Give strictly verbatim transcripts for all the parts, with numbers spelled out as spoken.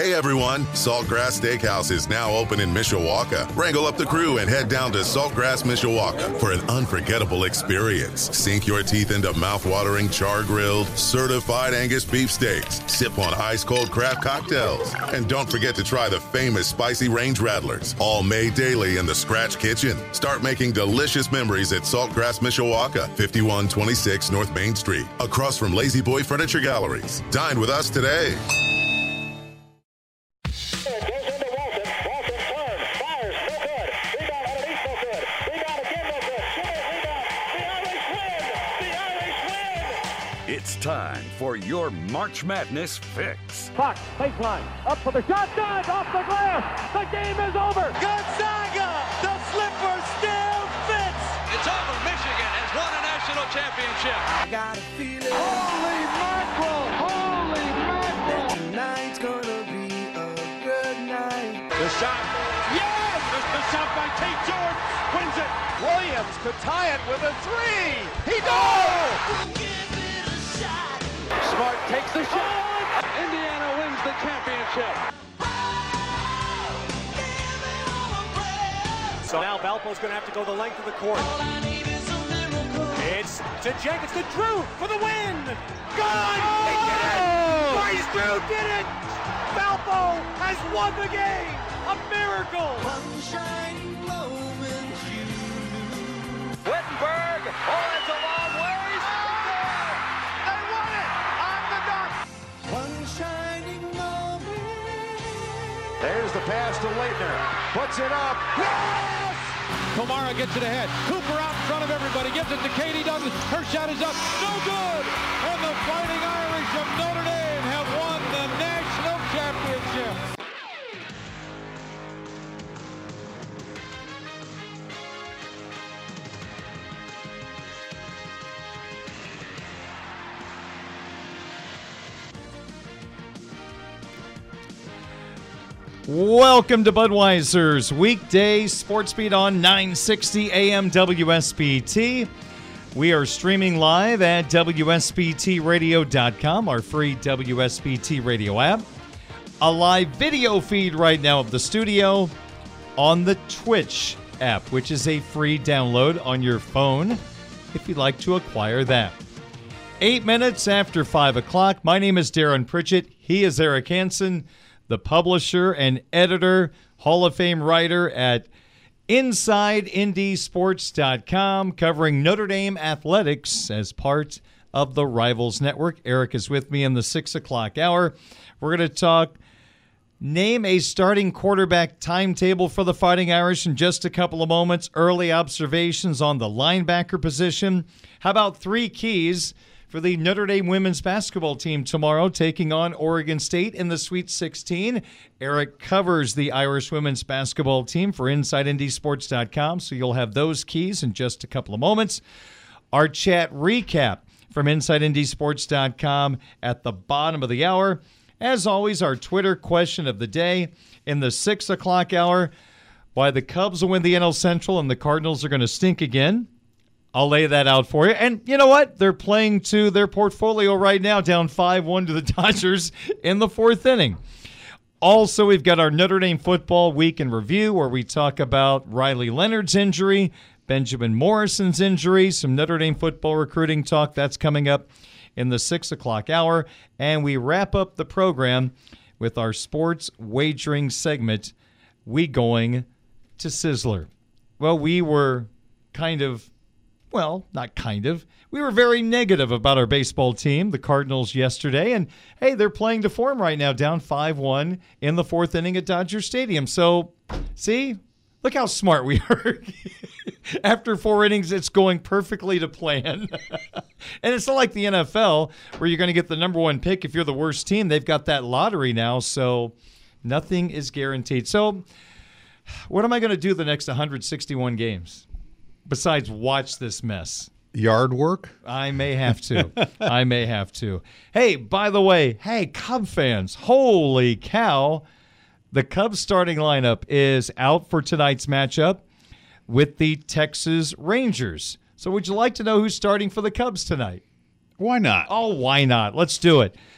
Hey everyone, Saltgrass Steakhouse is now open in Mishawaka. Wrangle up the crew and head down to Saltgrass Mishawaka for an unforgettable experience. Sink your teeth into mouth-watering char-grilled, certified Angus beef steaks. Sip on ice-cold craft cocktails. And don't forget to try the famous spicy range rattlers, all made daily in the Scratch Kitchen. Start making delicious memories at Saltgrass Mishawaka, fifty-one twenty-six North Main Street, across from Lazy Boy Furniture Galleries. Dine with us today. It's time for your March Madness fix. Fox, baseline, up for the shot, dive off the glass. The game is over. Gonzaga, the slipper still fits. It's over. Michigan has won a national championship. I got a feeling. Holy mackerel! Holy mackerel! Tonight's gonna be a good night. The shot. Yes! The shot by Tate George wins it. Williams could tie it with a three. He does! Smart takes the shot. Indiana wins the championship. So now Valpo's going to have to go the length of the court. It's to Jenkins, to Drew for the win. Gone! Oh! They did it! Bryce Drew did it! Valpo has won the game! A miracle! One shining moment you knew. Wittenberg! Oh, that's a long ways! They won it! On the dot! One shining moment. There's the pass to Leitner. Puts it up. Yes! Kamara gets it ahead. Cooper out in front of everybody. Gives it to Katie Douglas. Her shot is up. No good! And the Fighting Irish of Notre Dame have won the national championship. Welcome to Budweiser's weekday sports beat on nine sixty A M W S B T. We are streaming live at W S B T radio dot com, our free W S B T radio app. A live video feed right now of the studio on the Twitch app, which is a free download on your phone if you'd like to acquire that. Eight minutes after five o'clock. My name is Darren Pritchett. He is Eric Hansen, the publisher and editor, Hall of Fame writer at Inside Indy Sports dot com, covering Notre Dame athletics as part of the Rivals Network. Eric is with me in the six o'clock hour. We're going to talk name a starting quarterback timetable for the Fighting Irish in just a couple of moments. Early observations on the linebacker position. How about three keys for the Notre Dame women's basketball team tomorrow, taking on Oregon State in the Sweet sixteen. Eric covers the Irish women's basketball team for Inside Indy Sports dot com, so you'll have those keys in just a couple of moments. Our chat recap from Inside Indy Sports dot com at the bottom of the hour. As always, our Twitter question of the day in the six o'clock hour. Why the Cubs will win the N L Central and the Cardinals are going to stink again. I'll lay that out for you. And you know what? They're playing to their portfolio right now, down five one to the Dodgers in the fourth inning. Also, we've got our Notre Dame football week in review, where we talk about Riley Leonard's injury, Benjamin Morrison's injury, some Notre Dame football recruiting talk. That's coming up in the six o'clock hour. And we wrap up the program with our sports wagering segment, We Going to Sizzler. Well, we were kind of Well, not kind of. We were very negative about our baseball team, the Cardinals, yesterday. And, hey, they're playing to form right now, down five one in the fourth inning at Dodger Stadium. So, see, look how smart we are. After four innings, it's going perfectly to plan. And it's not like the N F L where you're going to get the number one pick if you're the worst team. They've got that lottery now, so nothing is guaranteed. So what am I going to do the next one hundred sixty-one games? Besides watch this mess. Yard work? I may have to. I may have to. Hey, by the way, hey, Cub fans, holy cow. The Cubs starting lineup is out for tonight's matchup with the Texas Rangers. So would you like to know who's starting for the Cubs tonight? Why not? Oh, why not? Let's do it.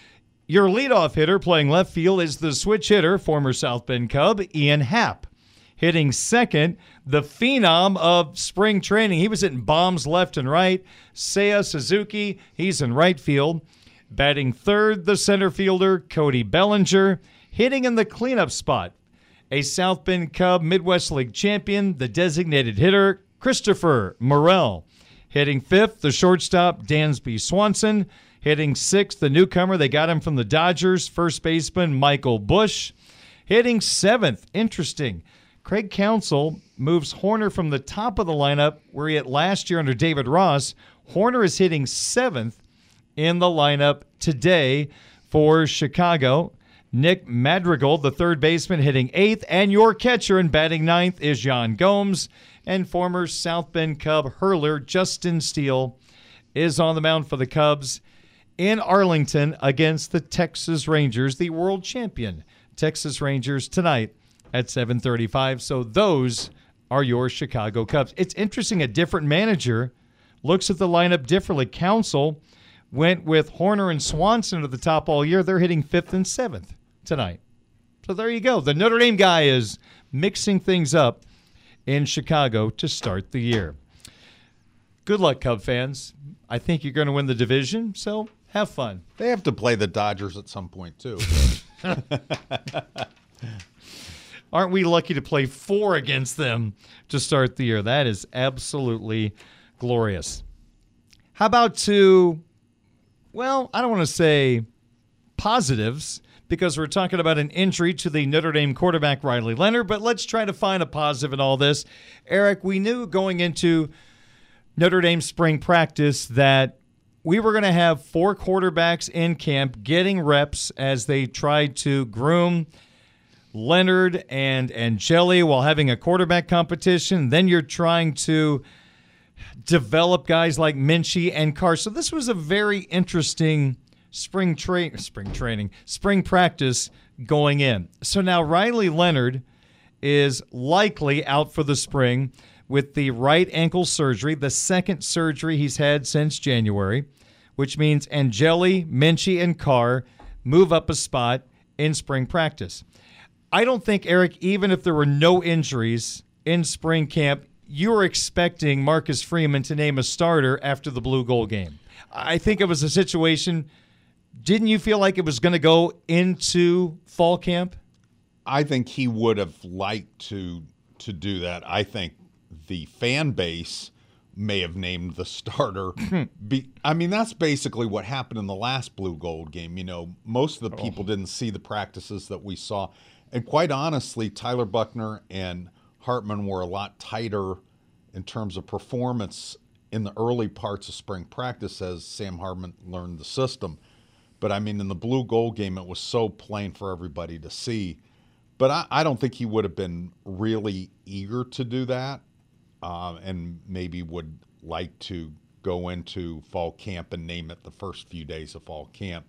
Your leadoff hitter playing left field is the switch hitter, former South Bend Cub, Ian Happ. Hitting second, the phenom of spring training. He was hitting bombs left and right. Seiya Suzuki, he's in right field. Batting third, the center fielder, Cody Bellinger. Hitting in the cleanup spot, a South Bend Cub Midwest League champion, the designated hitter, Christopher Morel. Hitting fifth, the shortstop, Dansby Swanson. Hitting sixth, the newcomer, they got him from the Dodgers, first baseman Michael Busch. Hitting seventh, interesting, Craig Counsell moves Horner from the top of the lineup where he hit last year under David Ross. Horner is hitting seventh in the lineup today for Chicago. Nick Madrigal, the third baseman, hitting eighth. And your catcher and batting ninth is Jan Gomes. And former South Bend Cub hurler Justin Steele is on the mound for the Cubs in Arlington against the Texas Rangers, the world champion Texas Rangers, tonight at seven thirty-five. So those are your Chicago Cubs. It's interesting, a different manager looks at the lineup differently. Counsell went with Horner and Swanson at the top all year. They're hitting fifth and seventh tonight. So there you go. The Notre Dame guy is mixing things up in Chicago to start the year. Good luck, Cub fans. I think you're going to win the division, so have fun. They have to play the Dodgers at some point, too. Aren't we lucky to play four against them to start the year? That is absolutely glorious. How about to, well, I don't want to say positives because we're talking about an injury to the Notre Dame quarterback Riley Leonard, but let's try to find a positive in all this. Eric, we knew going into Notre Dame spring practice that we were going to have four quarterbacks in camp getting reps as they tried to groom Leonard and Angeli while having a quarterback competition. Then you're trying to develop guys like Minchie and Carr. So this was a very interesting spring tra- spring training, spring practice going in. So now Riley Leonard is likely out for the spring with the right ankle surgery, the second surgery he's had since January, which means Angeli, Minchie, and Carr move up a spot in spring practice. I don't think, Eric, even if there were no injuries in spring camp, you were expecting Marcus Freeman to name a starter after the Blue Gold game. I think it was a situation, didn't you feel like it was going to go into fall camp? I think he would have liked to to do that. I think the fan base may have named the starter. Be, I mean, that's basically what happened in the last Blue Gold game. You know, most of the people oh. didn't see the practices that we saw. And quite honestly, Tyler Buchner and Hartman were a lot tighter in terms of performance in the early parts of spring practice as Sam Hartman learned the system. But, I mean, in the Blue Gold game, it was so plain for everybody to see. But I, I don't think he would have been really eager to do that uh, and maybe would like to go into fall camp and name it the first few days of fall camp.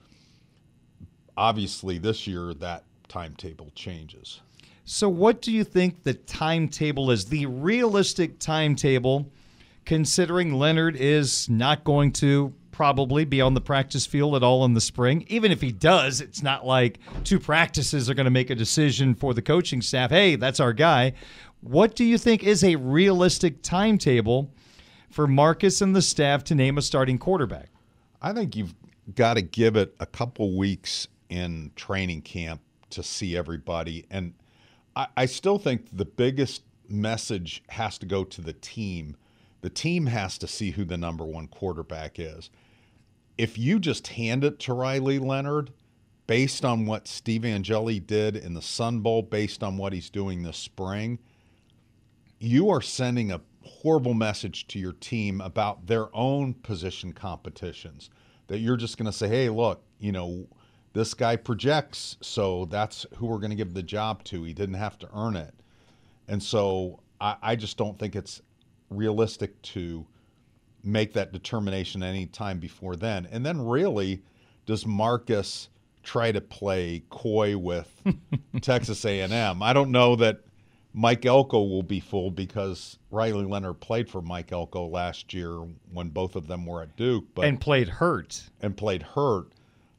Obviously, this year, that timetable changes. So what do you think the timetable is, the realistic timetable, considering Leonard is not going to probably be on the practice field at all in the spring? Even if he does, it's not like two practices are going to make a decision for the coaching staff. Hey, that's our guy. What do you think is a realistic timetable for Marcus and the staff to name a starting quarterback? I think you've got to give it a couple weeks in training camp to see everybody. And I, I still think the biggest message has to go to the team. The team has to see who the number one quarterback is. If you just hand it to Riley Leonard, based on what Steve Angeli did in the Sun Bowl, based on what he's doing this spring, you are sending a horrible message to your team about their own position competitions, that you're just going to say, hey, look, you know, this guy projects, so that's who we're going to give the job to. He didn't have to earn it. And so I, I just don't think it's realistic to make that determination any time before then. And then really, does Marcus try to play coy with Texas A and M? I don't know that Mike Elko will be fooled because Riley Leonard played for Mike Elko last year when both of them were at Duke. But, and played hurt. And played hurt.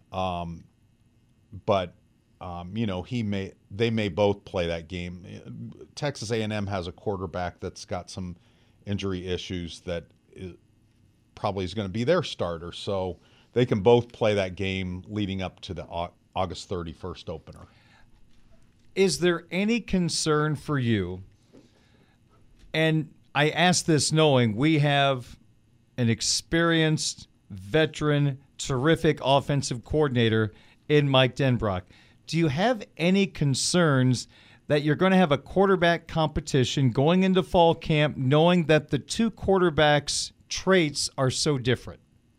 Um, but um, you know, he may they may both play that game. Texas A and M has a quarterback that's got some injury issues that is, probably is going to be their starter, so they can both play that game leading up to the August thirty-first opener. Is there any concern for you? And I ask this knowing we have an experienced, veteran, terrific offensive coordinator in Mike Denbrock. Do you have any concerns that you're going to have a quarterback competition going into fall camp knowing that the two quarterbacks' traits are so different?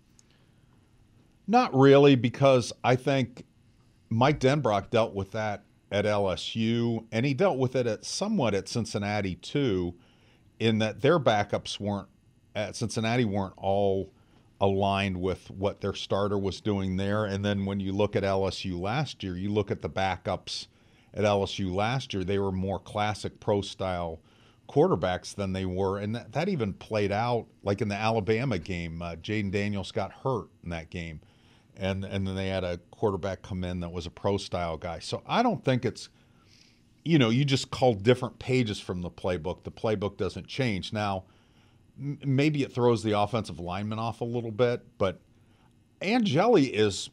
Not really, because I think Mike Denbrock dealt with that at L S U, and he dealt with it at somewhat at Cincinnati too, in that their backups weren't at Cincinnati weren't all aligned with what their starter was doing there. And then when you look at L S U last year, you look at the backups at L S U last year, they were more classic pro-style quarterbacks than they were. And that, that even played out, like in the Alabama game. Uh, Jaden Daniels got hurt in that game. And, and then they had a quarterback come in that was a pro-style guy. So I don't think it's, you know, you just call different pages from the playbook. The playbook doesn't change. Now, maybe it throws the offensive lineman off a little bit, but Angeli is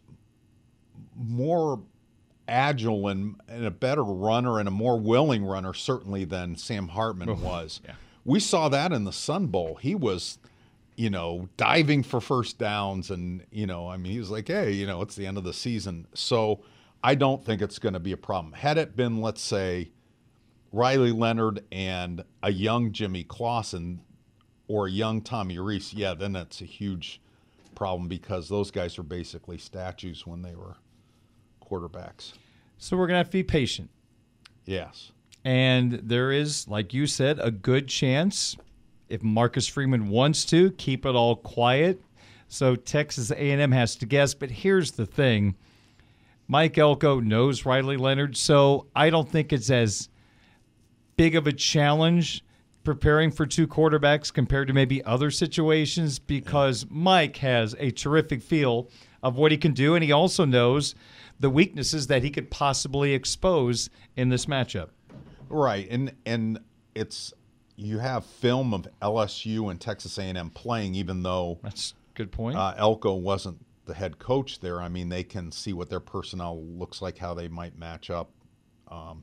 more agile and, and a better runner and a more willing runner, certainly, than Sam Hartman oh, was. Yeah. We saw that in the Sun Bowl. He was, you know, diving for first downs, and, you know, I mean, he was like, hey, you know, it's the end of the season. So I don't think it's going to be a problem. Had it been, let's say, Riley Leonard and a young Jimmy Clausen, or a young Tommy Reese, yeah, then that's a huge problem because those guys are basically statues when they were quarterbacks. So we're going to have to be patient. Yes. And there is, like you said, a good chance, if Marcus Freeman wants to, keep it all quiet. So Texas A and M has to guess. But here's the thing. Mike Elko knows Riley Leonard, so I don't think it's as big of a challenge preparing for two quarterbacks compared to maybe other situations, because Mike has a terrific feel of what he can do, and he also knows the weaknesses that he could possibly expose in this matchup. Right, and and it's you have film of L S U and Texas A and M playing, even though that's a good point. Uh, Elko wasn't the head coach there. I mean, they can see what their personnel looks like, how they might match up um,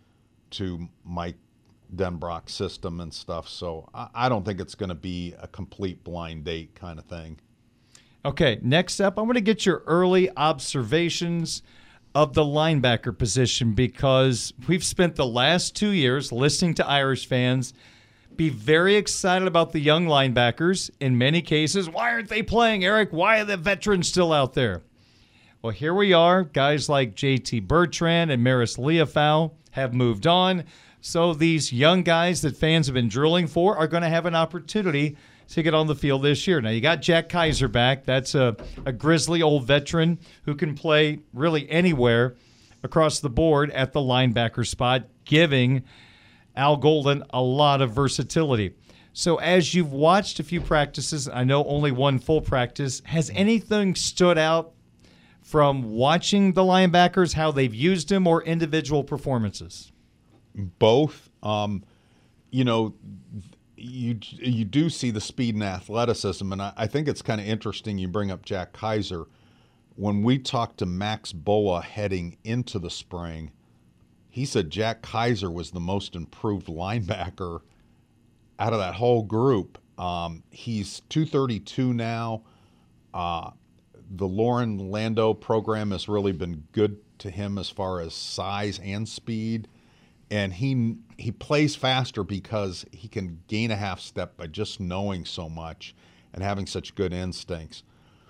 to Mike Denbrock's system and stuff. So I, I don't think it's going to be a complete blind date kind of thing. Okay, next up, I'm going to get your early observations of the linebacker position, because we've spent the last two years listening to Irish fans be very excited about the young linebackers. In many cases, why aren't they playing, Eric? Why are the veterans still out there? Well, here we are. Guys like J T Bertrand and Maris Leofau have moved on. So these young guys that fans have been drilling for are going to have an opportunity to get on the field this year. Now, you got Jack Kaiser back. That's a, a grizzly old veteran who can play really anywhere across the board at the linebacker spot, giving Al Golden a lot of versatility. So as you've watched a few practices, I know only one full practice, has anything stood out from watching the linebackers, how they've used them, or individual performances? Both. Um, you know, you you do see the speed and athleticism, and I, I think it's kind of interesting you bring up Jack Kaiser. When we talked to Max Bulla heading into the spring, he said Jack Kaiser was the most improved linebacker out of that whole group. Um, he's two thirty-two now. Uh, the Lauren Lando program has really been good to him as far as size and speed. And he he plays faster because he can gain a half step by just knowing so much and having such good instincts.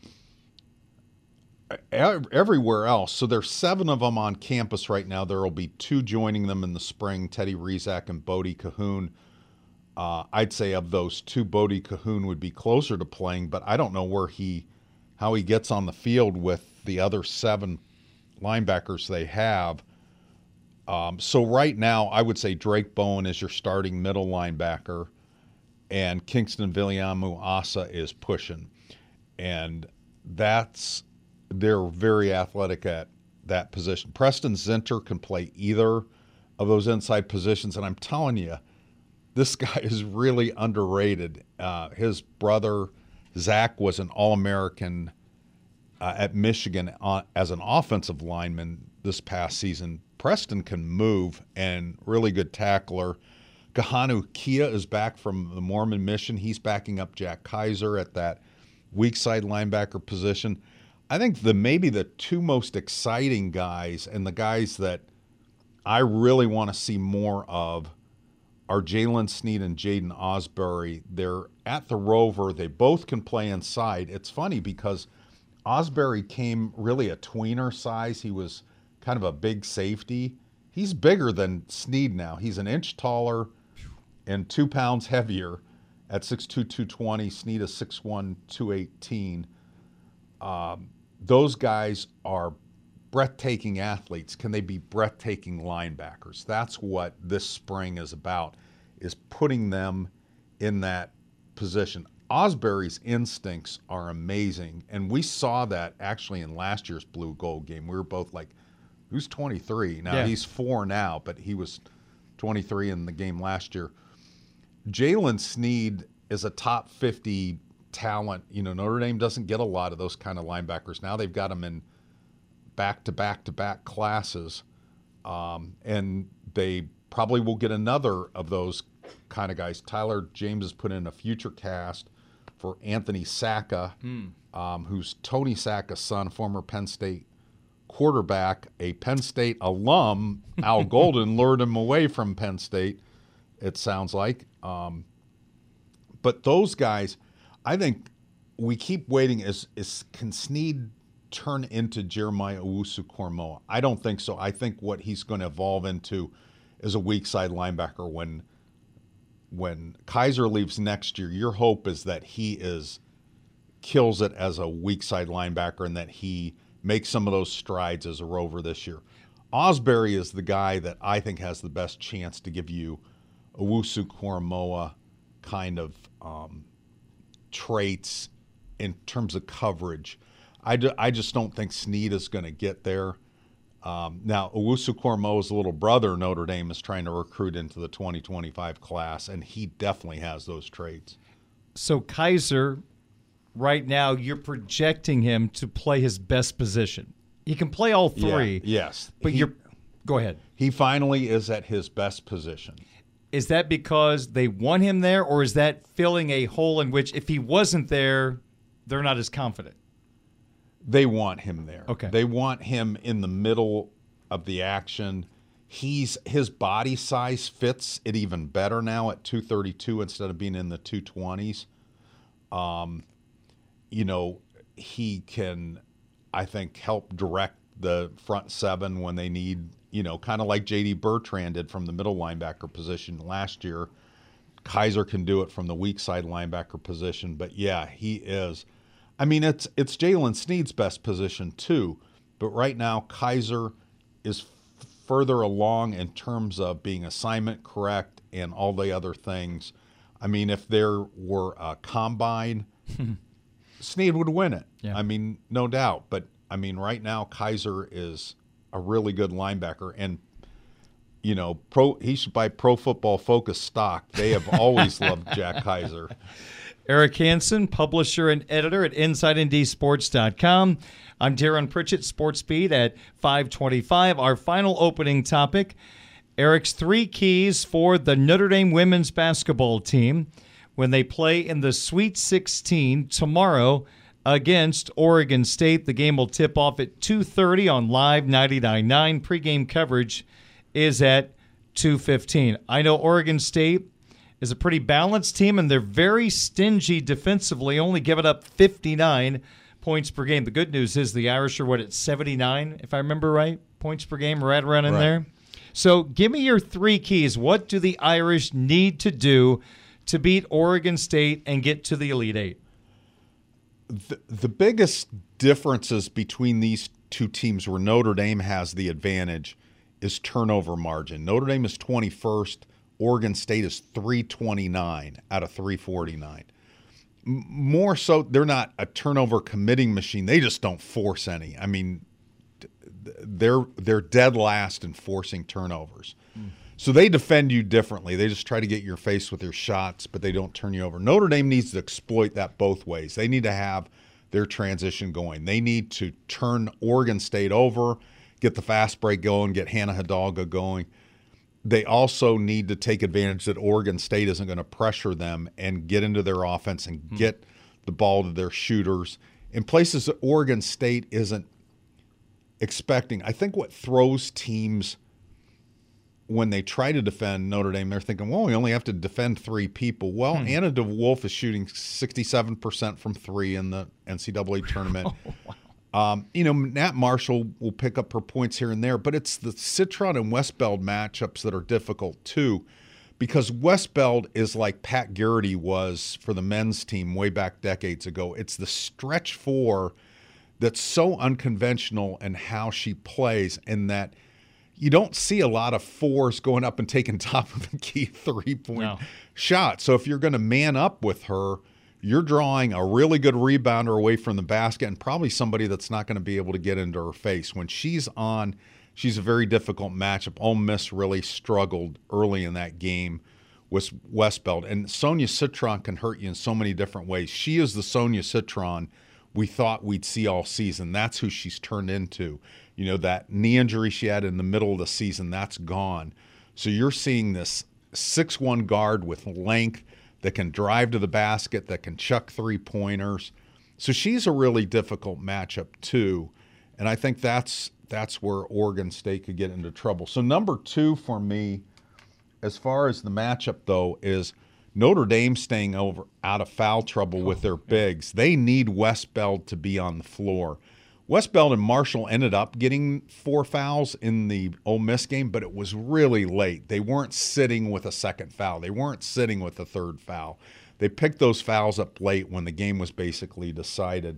Everywhere else, so there's seven of them on campus right now. There will be two joining them in the spring, Teddy Rizak and Bodie Cahoon. Uh, I'd say of those two, Bodie Cahoon would be closer to playing, but I don't know where he, how he gets on the field with the other seven linebackers they have. Um, so right now, I would say Drake Bowen is your starting middle linebacker, and Kingston Viliamu Asa is pushing. And that's they're very athletic at that position. Preston Zinter can play either of those inside positions, and I'm telling you, this guy is really underrated. Uh, his brother, Zach, was an All-American uh, at Michigan uh, as an offensive lineman this past season. Preston can move and really good tackler. Kahanu Kia is back from the Mormon mission. He's backing up Jack Kaiser at that weak side linebacker position. I think the maybe the two most exciting guys and the guys that I really want to see more of are Jalen Sneed and Jaden Osbury. They're at the Rover. They both can play inside. It's funny because Osbury came really a tweener size. He was kind of a big safety. He's bigger than Sneed now. He's an inch taller and two pounds heavier at six two, two twenty. Sneed is six one, two eighteen. Um, those guys are breathtaking athletes. Can they be breathtaking linebackers? That's what this spring is about, is putting them in that position. Osbury's instincts are amazing, and we saw that actually in last year's blue gold game. We were both like, who's twenty-three? Now, yeah. He's four now, but he was twenty-three in the game last year. Jalen Sneed is a top fifty talent. You know, Notre Dame doesn't get a lot of those kind of linebackers. Now they've got them in back-to-back-to-back classes, um, and they probably will get another of those kind of guys. Tyler James has put in a future cast for Anthony Sacca, hmm. um, who's Tony Sacca's son, former Penn State quarterback, a Penn State alum. Al Golden lured him away from Penn State, it sounds like. Um, but those guys, I think we keep waiting. Is, is can Sneed turn into Jeremiah Owusu-Koramoah? I don't think so. I think what he's going to evolve into is a weak side linebacker. When when Kaiser leaves next year, your hope is that he is kills it as a weak side linebacker and that he makes some of those strides as a Rover this year. Osbury is the guy that I think has the best chance to give you Owusu-Koramoah kind of um, traits in terms of coverage. I, do, I just don't think Sneed is going to get there. Um, now, Owusu-Koramoah's little brother, Notre Dame, is trying to recruit into the twenty twenty-five class, and he definitely has those traits. So Kaiser, right now, you're projecting him to play his best position. He can play all three. Yeah, yes. But he, you're – go ahead. He finally is at his best position. Is that because they want him there, or is that filling a hole in which if he wasn't there, they're not as confident? They want him there. Okay. They want him in the middle of the action. He's his body size fits it even better now at two thirty-two instead of being in the two twenties. Um, you know, he can, I think, help direct the front seven when they need, you know, kind of like J D Bertrand did from the middle linebacker position last year. Kaiser can do it from the weak side linebacker position. But, yeah, he is. I mean, it's it's Jalen Sneed's best position too, but right now Kaiser is f- further along in terms of being assignment correct and all the other things. I mean, if there were a combine, Sneed would win it. Yeah. I mean, no doubt. But, I mean, right now Kaiser is a really good linebacker, and, you know, pro he should buy Pro Football Focus stock. They have always loved Jack Kaiser. Eric Hansen, publisher and editor at inside N D sports dot com. I'm Darren Pritchett, Sports Beat at five twenty-five. Our final opening topic, Eric's three keys for the Notre Dame women's basketball team when they play in the Sweet sixteen tomorrow against Oregon State. The game will tip off at two thirty on Live ninety-nine point nine. Pre-game coverage is at two fifteen. I know Oregon State is a pretty balanced team, and they're very stingy defensively, only giving up fifty-nine points per game. The good news is the Irish are, what, at seventy-nine, if I remember right, points per game, right around in right. there. So give me your three keys. What do the Irish need to do to beat Oregon State and get to the Elite Eight? The, the biggest differences between these two teams where Notre Dame has the advantage is turnover margin. Notre Dame is twenty-first. Oregon State is three twenty-nine out of three forty-nine. M- more so, they're not a turnover committing machine. They just don't force any. I mean, they're they're dead last in forcing turnovers. Mm. So they defend you differently. They just try to get your face with their shots, but they don't turn you over. Notre Dame needs to exploit that both ways. They need to have their transition going. They need to turn Oregon State over, get the fast break going, get Hannah Hidalgo going. They also need to take advantage that Oregon State isn't going to pressure them and get into their offense and mm. get the ball to their shooters in places that Oregon State isn't expecting. I think what throws teams when they try to defend Notre Dame, they're thinking, well, we only have to defend three people. Well, hmm. Anna DeWolf is shooting sixty-seven percent from three in the N C double A tournament. Oh, wow. um, you know, Nat Marshall will pick up her points here and there, but it's the Citron and Westbeld matchups that are difficult too, because Westbeld is like Pat Garrity was for the men's team way back decades ago. It's the stretch four that's so unconventional in how she plays, and that you don't see a lot of fours going up and taking top of the key three-point no. shot. So if you're going to man up with her, you're drawing a really good rebounder away from the basket and probably somebody that's not going to be able to get into her face. When she's on, she's a very difficult matchup. Ole Miss really struggled early in that game with Westbeld. And Sonia Citron can hurt you in so many different ways. She is the Sonia Citron we thought we'd see all season. That's who she's turned into. You know, that knee injury she had in the middle of the season, that's gone. So you're seeing this six one guard with length that can drive to the basket, that can chuck three-pointers. So she's a really difficult matchup too. And I think that's that's where Oregon State could get into trouble. So number two for me, as far as the matchup though, is Notre Dame staying over out of foul trouble with their bigs. They need Westbeld to be on the floor. Westbeld and Marshall ended up getting four fouls in the Ole Miss game, but it was really late. They weren't sitting with a second foul. They weren't sitting with a third foul. They picked those fouls up late when the game was basically decided.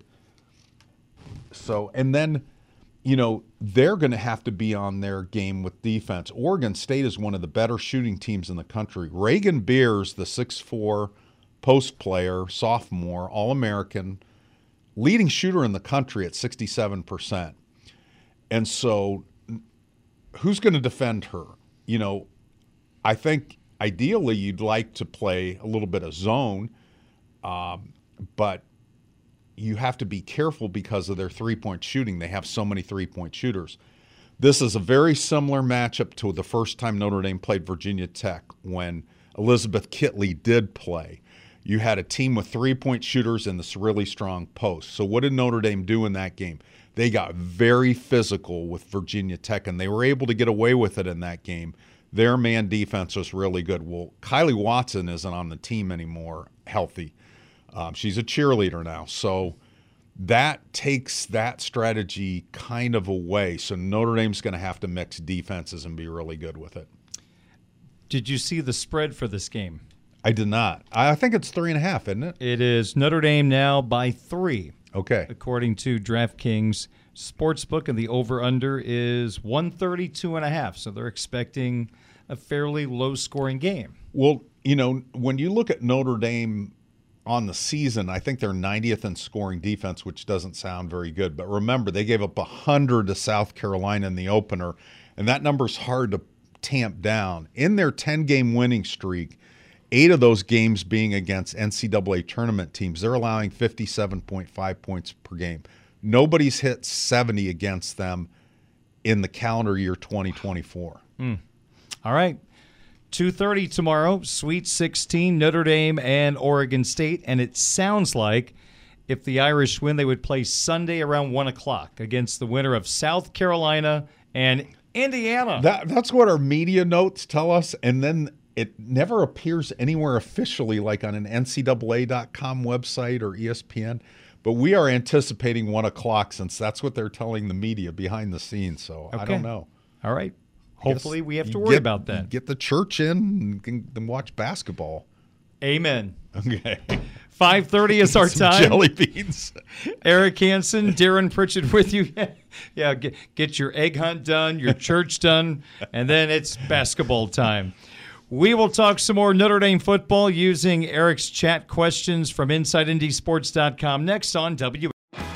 So, and then, you know, they're going to have to be on their game with defense. Oregon State is one of the better shooting teams in the country. Reagan Beers, the six foot four post player, sophomore, All-American, leading shooter in the country at sixty-seven percent. And so who's going to defend her? You know, I think ideally you'd like to play a little bit of zone, um, but you have to be careful because of their three-point shooting. They have so many three-point shooters. This is a very similar matchup to the first time Notre Dame played Virginia Tech when Elizabeth Kitley did play. You had a team with three-point shooters in this really strong post. So what did Notre Dame do in that game? They got very physical with Virginia Tech, and they were able to get away with it in that game. Their man defense was really good. Well, Kylie Watson isn't on the team anymore healthy. Um, she's a cheerleader now. So that takes that strategy kind of away. So Notre Dame's going to have to mix defenses and be really good with it. Did you see the spread for this game? I did not. I think it's three and a half, isn't it? It is Notre Dame now by three. Okay. According to DraftKings Sportsbook, and the over-under is one thirty-two and a half. So they're expecting a fairly low-scoring game. Well, you know, when you look at Notre Dame on the season, I think they're ninetieth in scoring defense, which doesn't sound very good. But remember, they gave up one hundred to South Carolina in the opener, and that number's hard to tamp down. In their ten-game winning streak, eight of those games being against N C double A tournament teams, they're allowing fifty-seven point five points per game. Nobody's hit seventy against them in the calendar year twenty twenty-four. Mm. All right. two thirty tomorrow, Sweet sixteen, Notre Dame and Oregon State. And it sounds like if the Irish win, they would play Sunday around one o'clock against the winner of South Carolina and Indiana. That, that's what our media notes tell us. And then it never appears anywhere officially, like on an N C double A dot com website or E S P N. But we are anticipating one o'clock since that's what they're telling the media behind the scenes. So okay. I don't know. All right. Hopefully we have to worry get, about that. Get the church in and, and watch basketball. Amen. Okay. five thirty is our Some time. Jelly beans. Eric Hansen, Darren Pritchett with you. Yeah, get, get your egg hunt done, your church done, and then it's basketball time. We will talk some more Notre Dame football using Eric's chat questions from Inside Indy Sports dot com next on W.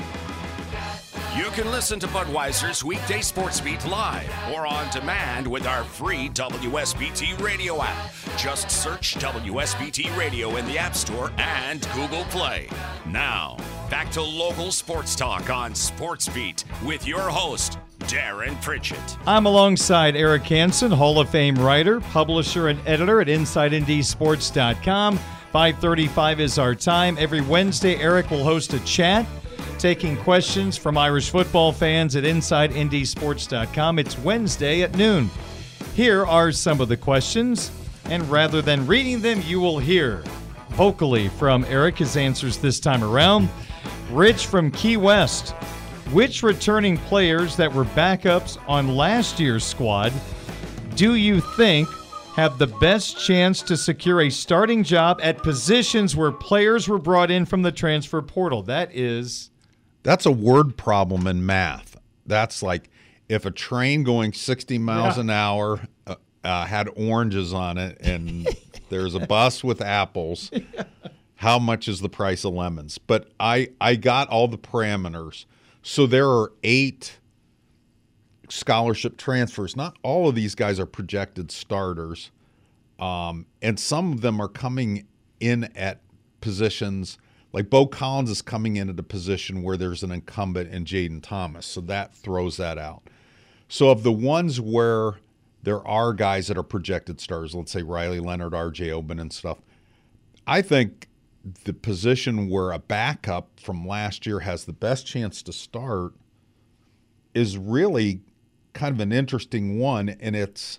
You can listen to Budweiser's Weekday Sports Beat live or on demand with our free W S B T Radio app. Just search W S B T Radio in the App Store and Google Play. Now, back to local sports talk on Sports Beat with your host, Darren Pritchett. I'm alongside Eric Hansen, Hall of Fame writer, publisher, and editor at Inside Indy Sports dot com. five thirty-five is our time. Every Wednesday, Eric will host a chat taking questions from Irish football fans at Inside Indy Sports dot com. It's Wednesday at noon. Here are some of the questions, and rather than reading them, you will hear vocally from Eric his answers this time around. Rich from Key West. Which returning players that were backups on last year's squad do you think have the best chance to secure a starting job at positions where players were brought in from the transfer portal? That is... That's a word problem in math. That's like if a train going sixty miles yeah. an hour uh, uh, had oranges on it and there's a bus with apples, yeah. how much is the price of lemons? But I, I got all the parameters. So there are eight scholarship transfers. Not all of these guys are projected starters. Um, and some of them are coming in at positions like Bo Collins is coming in at a position where there's an incumbent in Jaden Thomas. So that throws that out. So of the ones where there are guys that are projected starters, let's say Riley Leonard, R J Oben and stuff, I think the position where a backup from last year has the best chance to start is really kind of an interesting one, and it's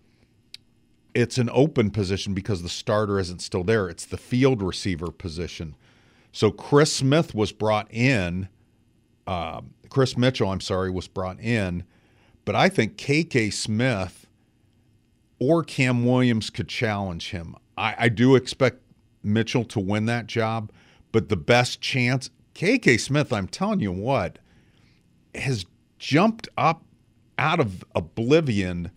it's an open position because the starter isn't still there. It's the field receiver position. So Chris Smith was brought in, uh, Chris Mitchell, I'm sorry, was brought in, but I think K K Smith or Cam Williams could challenge him. I, I do expect Mitchell to win that job, but the best chance, K K Smith, I'm telling you what, has jumped up out of oblivion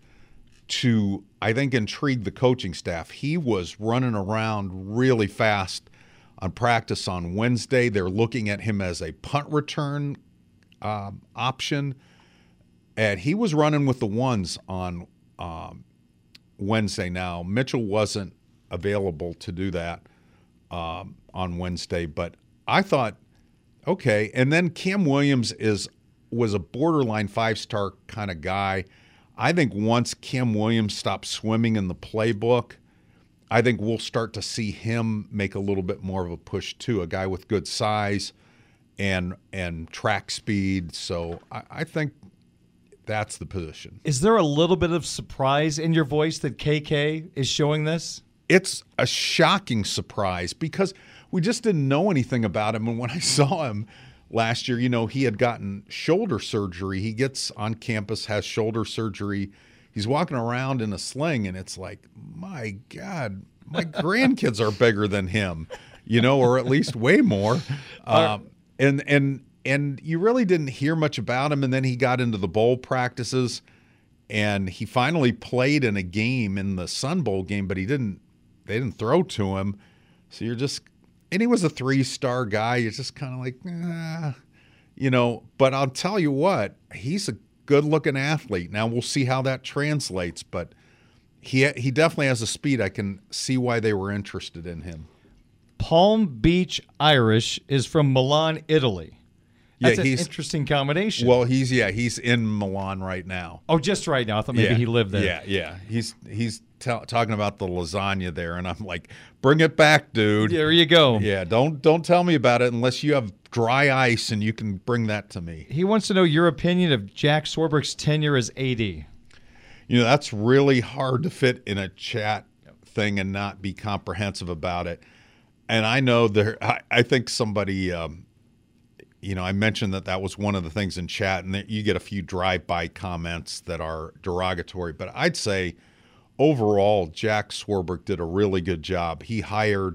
to, I think, intrigue the coaching staff. He was running around really fast on practice on Wednesday. They're looking at him as a punt return um, option, and he was running with the ones on um, Wednesday. Now, Mitchell wasn't available to do that um, on Wednesday, but I thought, okay. And then Cam Williams is was a borderline five-star kind of guy. I think once Cam Williams stops swimming in the playbook, I think we'll start to see him make a little bit more of a push too, a guy with good size and and track speed. So I, I think that's the position. Is there a little bit of surprise in your voice that K K is showing this? It's a shocking surprise because we just didn't know anything about him. And when I saw him last year, you know, he had gotten shoulder surgery. He gets on campus, has shoulder surgery. He's walking around in a sling, and it's like, my God, my grandkids are bigger than him, you know, or at least way more. Um, and and and you really didn't hear much about him. And then he got into the bowl practices, and he finally played in a game in the Sun Bowl game, but he didn't. They didn't throw to him. So you're just, and he was a three-star guy. You're just kind of like, ah, you know. But I'll tell you what, he's a good-looking athlete. Now we'll see how that translates, but he he definitely has a speed. I can see why they were interested in him. Palm Beach Irish is from Milan, Italy. That's yeah, an he's, interesting combination. Well, he's yeah, he's in Milan right now. Oh, just right now. I thought maybe yeah, he lived there. Yeah, yeah. He's he's t- talking about the lasagna there, and I'm like, bring it back, dude. There you go. Yeah, don't don't tell me about it unless you have dry ice and you can bring that to me. He wants to know your opinion of Jack Swarbrick's tenure as A D. You know, that's really hard to fit in a chat thing and not be comprehensive about it. And I know there, I, I think somebody, um, you know, I mentioned that that was one of the things in chat, and that you get a few drive-by comments that are derogatory. But I'd say overall, Jack Swarbrick did a really good job. He hired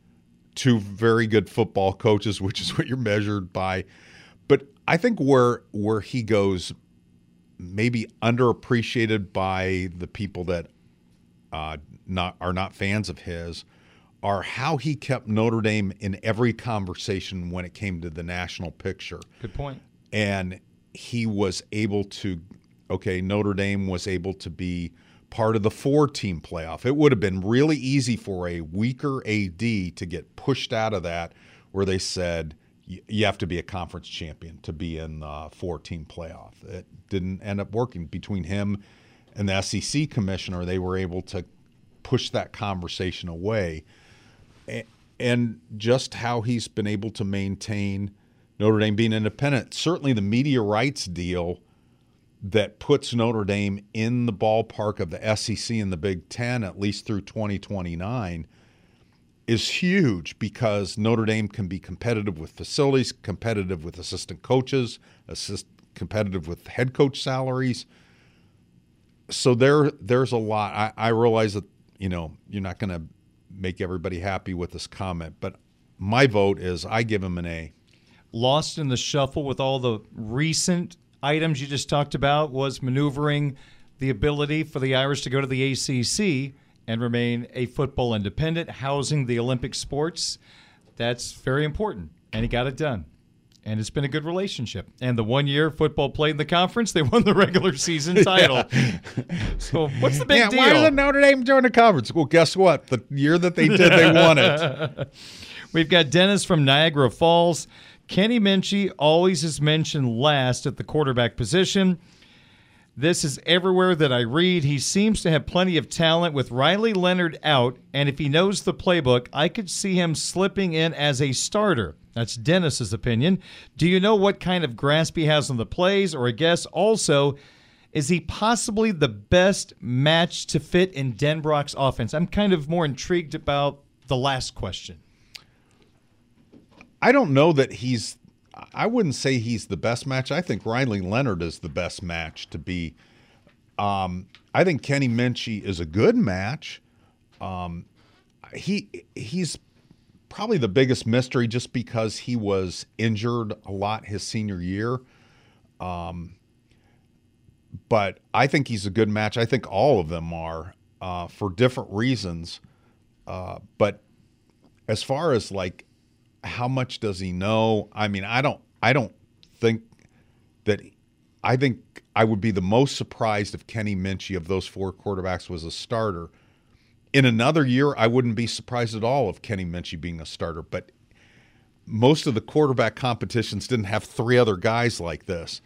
two very good football coaches, which is what you're measured by. But I think where where he goes maybe underappreciated by the people that uh, not are not fans of his are how he kept Notre Dame in every conversation when it came to the national picture. Good point. And he was able to, okay, Notre Dame was able to be part of the four-team playoff. It would have been really easy for a weaker A D to get pushed out of that, where they said you have to be a conference champion to be in the four-team playoff. It didn't end up working. Between him and the S E C commissioner, they were able to push that conversation away. And just how he's been able to maintain Notre Dame being independent. Certainly the media rights deal that puts Notre Dame in the ballpark of the S E C and the Big Ten, at least through twenty twenty-nine, is huge because Notre Dame can be competitive with facilities, competitive with assistant coaches, assist, competitive with head coach salaries. So there, there's a lot. I, I realize that, you know, you're not going to make everybody happy with this comment, but my vote is I give him an A. Lost in the shuffle with all the recent items you just talked about was maneuvering the ability for the Irish to go to the A C C and remain a football independent, housing the Olympic sports. That's very important, and he got it done. And it's been a good relationship. And the one year football played in the conference, they won the regular season title. Yeah. So what's the big yeah, deal? Why did Notre Dame join the conference? Well, guess what? The year that they did, they won it. We've got Dennis from Niagara Falls. Kenny Minchey always is mentioned last at the quarterback position. This is everywhere that I read. He seems to have plenty of talent with Riley Leonard out, and if he knows the playbook, I could see him slipping in as a starter. That's Dennis's opinion. Do you know what kind of grasp he has on the plays, or I guess also, is he possibly the best match to fit in Denbrock's offense? I'm kind of more intrigued about the last question. I don't know that he's – I wouldn't say he's the best match. I think Riley Leonard is the best match to be um, – I think Kenny Minchey is a good match. Um, he He's probably the biggest mystery just because he was injured a lot his senior year. Um, but I think he's a good match. I think all of them are uh, for different reasons. Uh, but as far as like – how much does he know? I mean, I don't I don't think that – I think I would be the most surprised if Kenny Minchey of those four quarterbacks was a starter. In another year, I wouldn't be surprised at all of Kenny Minchey being a starter. But most of the quarterback competitions didn't have three other guys like this.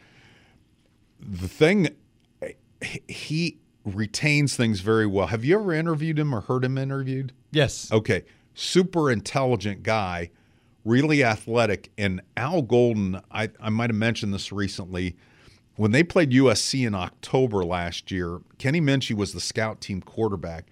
The thing – he retains things very well. Have you ever interviewed him or heard him interviewed? Yes. Okay. Super intelligent guy. Really athletic. And Al Golden, I, I might have mentioned this recently, when they played U S C in October last year, Kenny Minchey was the scout team quarterback.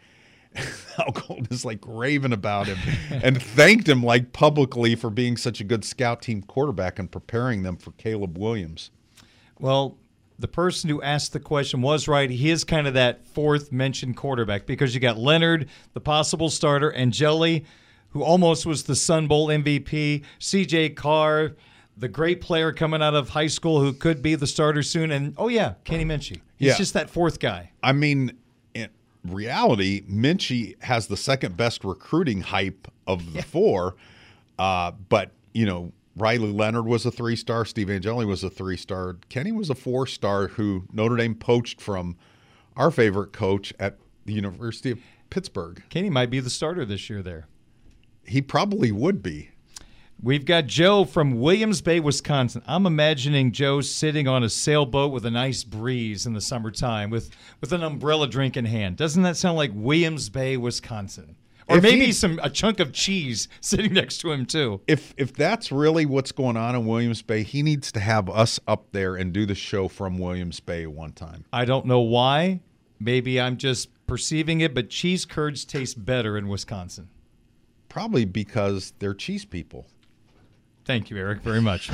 Al Golden is like raving about him and thanked him like publicly for being such a good scout team quarterback and preparing them for Caleb Williams. Well, the person who asked the question was right. He is kind of that fourth mentioned quarterback because you got Leonard, the possible starter, and Jelly, who almost was the Sun Bowl M V P, C J Carr, the great player coming out of high school who could be the starter soon, and, oh, yeah, Kenny Minchey. He's yeah. just that fourth guy. I mean, in reality, Minchey has the second best recruiting hype of the yeah. four, uh, but, you know, Riley Leonard was a three-star, Steve Angeli was a three-star, Kenny was a four-star who Notre Dame poached from our favorite coach at the University of Pittsburgh. Kenny might be the starter this year there. He probably would be. We've got Joe from Williams Bay, Wisconsin. I'm imagining Joe sitting on a sailboat with a nice breeze in the summertime with, with an umbrella drink in hand. Doesn't that sound like Williams Bay, Wisconsin? Or if maybe he, some a chunk of cheese sitting next to him, too. If if that's really what's going on in Williams Bay, he needs to have us up there and do the show from Williams Bay one time. I don't know why. Maybe I'm just perceiving it, but cheese curds taste better in Wisconsin. Probably because they're cheese people. Thank you, Eric, very much.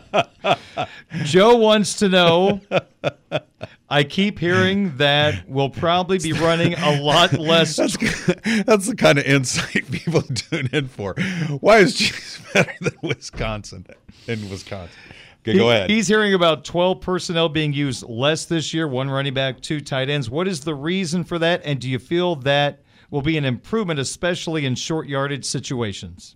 Joe wants to know, I keep hearing that we'll probably be running a lot less. That's, that's the kind of insight people tune in for. Why is cheese better than Wisconsin? In Wisconsin. Okay, go He- ahead. He's hearing about twelve personnel being used less this year, one running back, two tight ends. What is the reason for that, and do you feel that will be an improvement, especially in short yardage situations?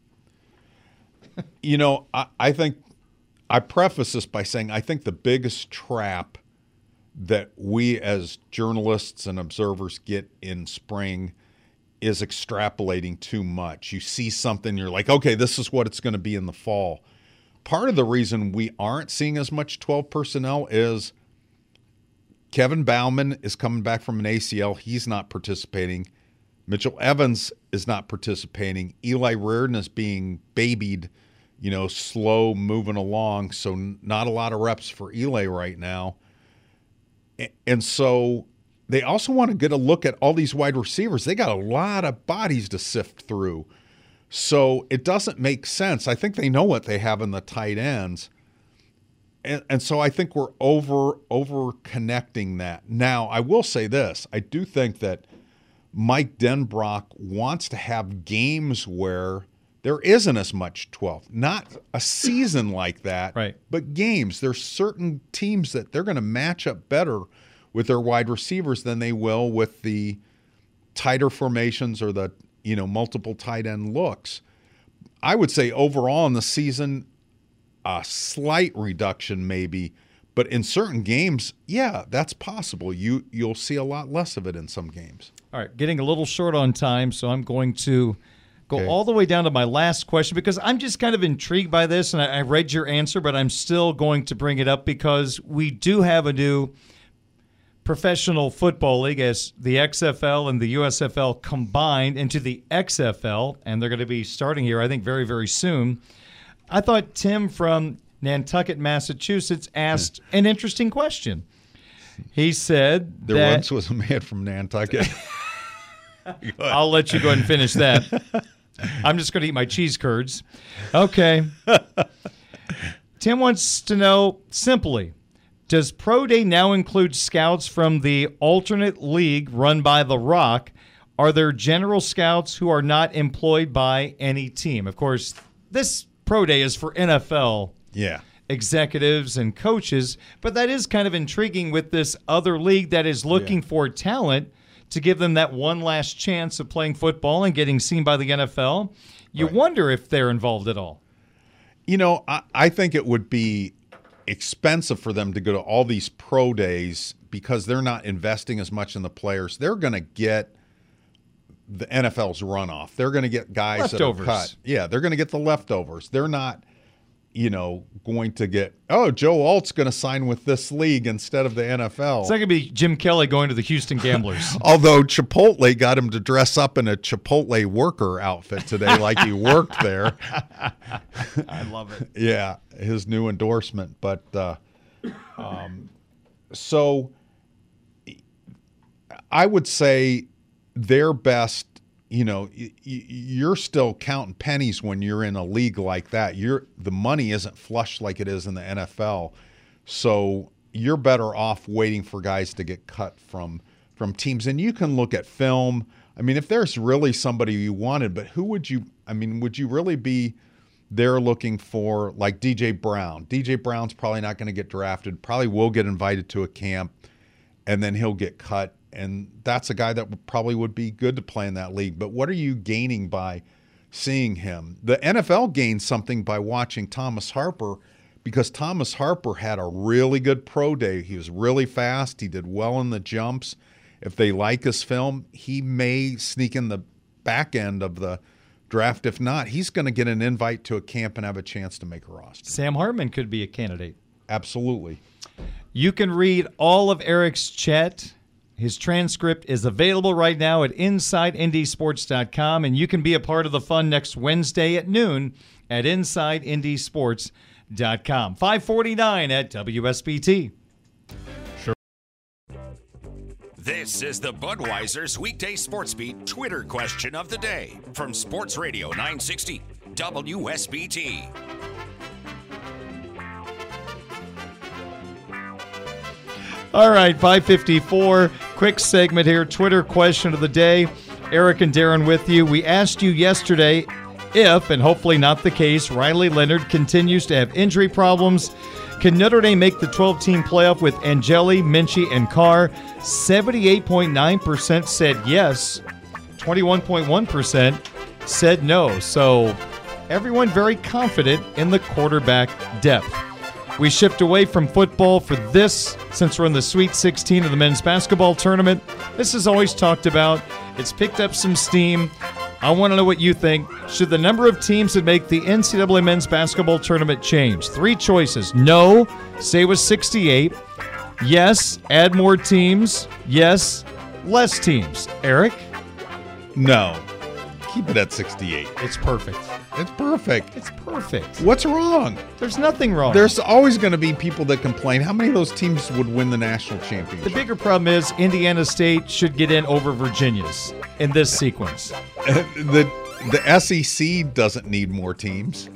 You know, I, I think I preface this by saying I think the biggest trap that we as journalists and observers get in spring is extrapolating too much. You see something, you're like, okay, this is what it's going to be in the fall. Part of the reason we aren't seeing as much twelve personnel is Kevin Bauman is coming back from an A C L. He's not participating. Mitchell Evans is not participating. Eli Reardon is being babied, you know, slow moving along. So not a lot of reps for Eli right now. And so they also want to get a look at all these wide receivers. They got a lot of bodies to sift through. So it doesn't make sense. I think they know what they have in the tight ends. And, and so I think we're over over connecting that. Now, I will say this. I do think that Mike Denbrock wants to have games where there isn't as much twelve. Not a season like that, right? But games. There's certain teams that they're going to match up better with their wide receivers than they will with the tighter formations or the, you know, multiple tight end looks. I would say overall in the season, a slight reduction maybe, but in certain games, yeah, that's possible. You, you'll see a lot less of it in some games. All right, getting a little short on time, so I'm going to go Okay. all the way down to my last question because I'm just kind of intrigued by this, and I, I read your answer, but I'm still going to bring it up because we do have a new professional football league as the X F L and the U S F L combined into the X F L, and they're going to be starting here, I think, very, very soon. I thought Tim from Nantucket, Massachusetts, asked an interesting question. He said There that once was a man from Nantucket. I'll let you go ahead and finish that. I'm just going to eat my cheese curds. Okay. Tim wants to know simply, does Pro Day now include scouts from the alternate league run by The Rock? Are there general scouts who are not employed by any team? Of course, this Pro Day is for N F L Yeah. executives and coaches, but that is kind of intriguing with this other league that is looking Yeah. for talent to give them that one last chance of playing football and getting seen by the N F L. You Right. wonder if they're involved at all. You know, I, I think it would be expensive for them to go to all these pro days because they're not investing as much in the players. They're going to get the N F L's runoff. They're going to get guys Leftovers. that are cut. Yeah, they're going to get the leftovers. They're not, you know, going to get, oh, Joe Alt's going to sign with this league instead of the N F L. It's not going to be Jim Kelly going to the Houston Gamblers. Although Chipotle got him to dress up in a Chipotle worker outfit today like he worked there. I love it. Yeah, his new endorsement. But uh, um, so I would say their best, you know, y- y- you're still counting pennies when you're in a league like that. You're the money isn't flush like it is in the N F L. So you're better off waiting for guys to get cut from from teams. And you can look at film. I mean, if there's really somebody you wanted, but who would you, I mean, would you really be there looking for like D J Brown? D J Brown's probably not going to get drafted, probably will get invited to a camp, and then he'll get cut. And that's a guy that would, probably would be good to play in that league. But what are you gaining by seeing him? The N F L gained something by watching Thomas Harper because Thomas Harper had a really good pro day. He was really fast. He did well in the jumps. If they like his film, he may sneak in the back end of the draft. If not, he's going to get an invite to a camp and have a chance to make a roster. Sam Hartman could be a candidate. Absolutely. You can read all of Eric's chat. His transcript is available right now at inside indy sports dot com, and you can be a part of the fun next Wednesday at noon at inside indy sports dot com. five forty-nine at W S B T. This is the Budweiser's Weekday Sports Beat Twitter question of the day from Sports Radio nine sixty W S B T. All right, five fifty-four, quick segment here, Twitter question of the day. Eric and Darren with you. We asked you yesterday if, and hopefully not the case, Riley Leonard continues to have injury problems. Can Notre Dame make the twelve-team playoff with Angeli, Minchie, and Carr? seventy-eight point nine percent said yes. twenty-one point one percent said no. So everyone very confident in the quarterback depth. We shift away from football for this, since we're in the Sweet sixteen of the men's basketball tournament. This is always talked about. It's picked up some steam. I want to know what you think. Should the number of teams that make the N C double A men's basketball tournament change? Three choices. No, say it was sixty-eight. Yes, add more teams. Yes, less teams. Eric? No. Keep it at sixty-eight. It's perfect. It's perfect. It's perfect. What's wrong? There's nothing wrong. There's always going to be people that complain. How many of those teams would win the national championship? The bigger problem is Indiana State should get in over Virginia's in this sequence. the the S E C doesn't need more teams.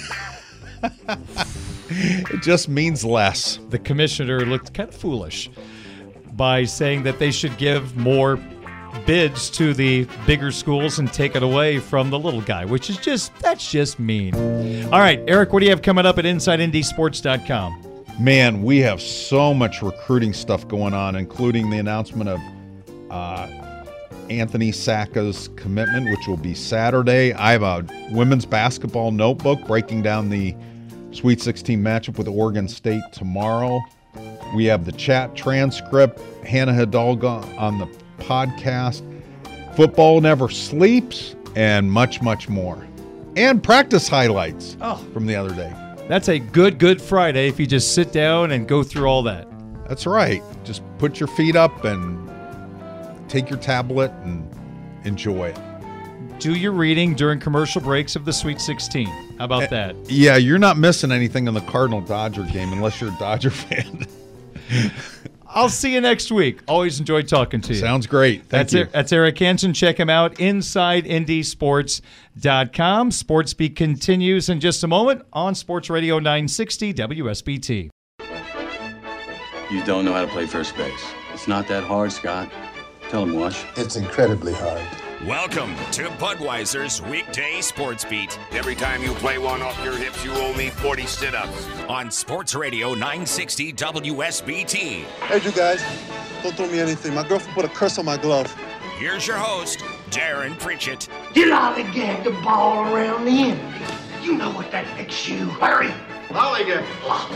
It just means less. The commissioner looked kind of foolish by saying that they should give more bids to the bigger schools and take it away from the little guy, which is just, that's just mean. All right, Eric, what do you have coming up at inside indy sports dot com? Man, we have so much recruiting stuff going on, including the announcement of uh, Anthony Sacca's commitment, which will be Saturday. I have a women's basketball notebook breaking down the Sweet sixteen matchup with Oregon State tomorrow. We have the chat transcript, Hannah Hidalgo on the podcast, Football Never Sleeps, and much, much more. And practice highlights oh. from the other day. That's a good, good Friday if you just sit down and go through all that. That's right. Just put your feet up and take your tablet and enjoy it. Do your reading during commercial breaks of the Sweet sixteen. How about that? Yeah, you're not missing anything in the Cardinal-Dodger game unless you're a Dodger fan. I'll see you next week. Always enjoy talking to you. Sounds great. Thank that's you. Er, that's Eric Hansen. Check him out, inside indy sports dot com. SportsBeat continues in just a moment on Sports Radio nine sixty W S B T. You don't know how to play first base. It's not that hard, Scott. Tell him, Wash. It's incredibly hard. Welcome to Budweiser's Weekday Sports Beat. Every time you play one off your hips, you owe me forty sit-ups. On Sports Radio nine sixty W S B T. Hey, you guys, don't throw me anything. My girlfriend put a curse on my glove. Here's your host, Darren Pritchett. You lollygag the ball around the end. You know what that makes you. Hurry. Lollygag.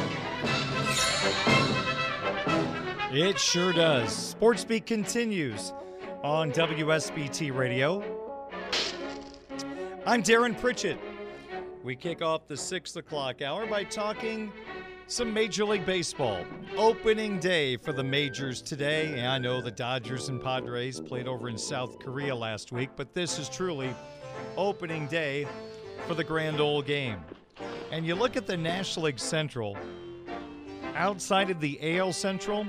It sure does. SportsBeat continues on W S B T Radio. I'm Darren Pritchett. We kick off the six o'clock hour by talking some Major League Baseball. Opening day for the majors today. And I know the Dodgers and Padres played over in South Korea last week, but this is truly opening day for the grand old game. And you look at the National League Central, outside of the A L Central,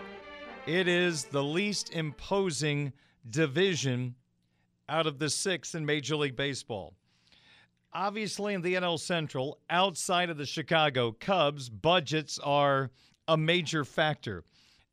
it is the least imposing division out of the six in Major League Baseball. Obviously, in the N L Central, outside of the Chicago Cubs, budgets are a major factor.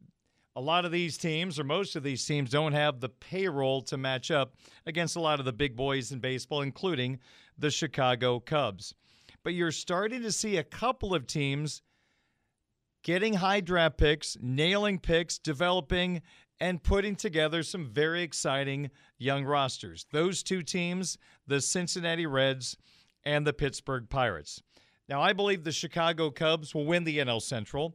A lot of these teams, or most of these teams, don't have the payroll to match up against a lot of the big boys in baseball, including the Chicago Cubs. But you're starting to see a couple of teams getting high draft picks, nailing picks, developing, and putting together some very exciting young rosters. Those two teams, the Cincinnati Reds and the Pittsburgh Pirates. Now, I believe the Chicago Cubs will win the N L Central.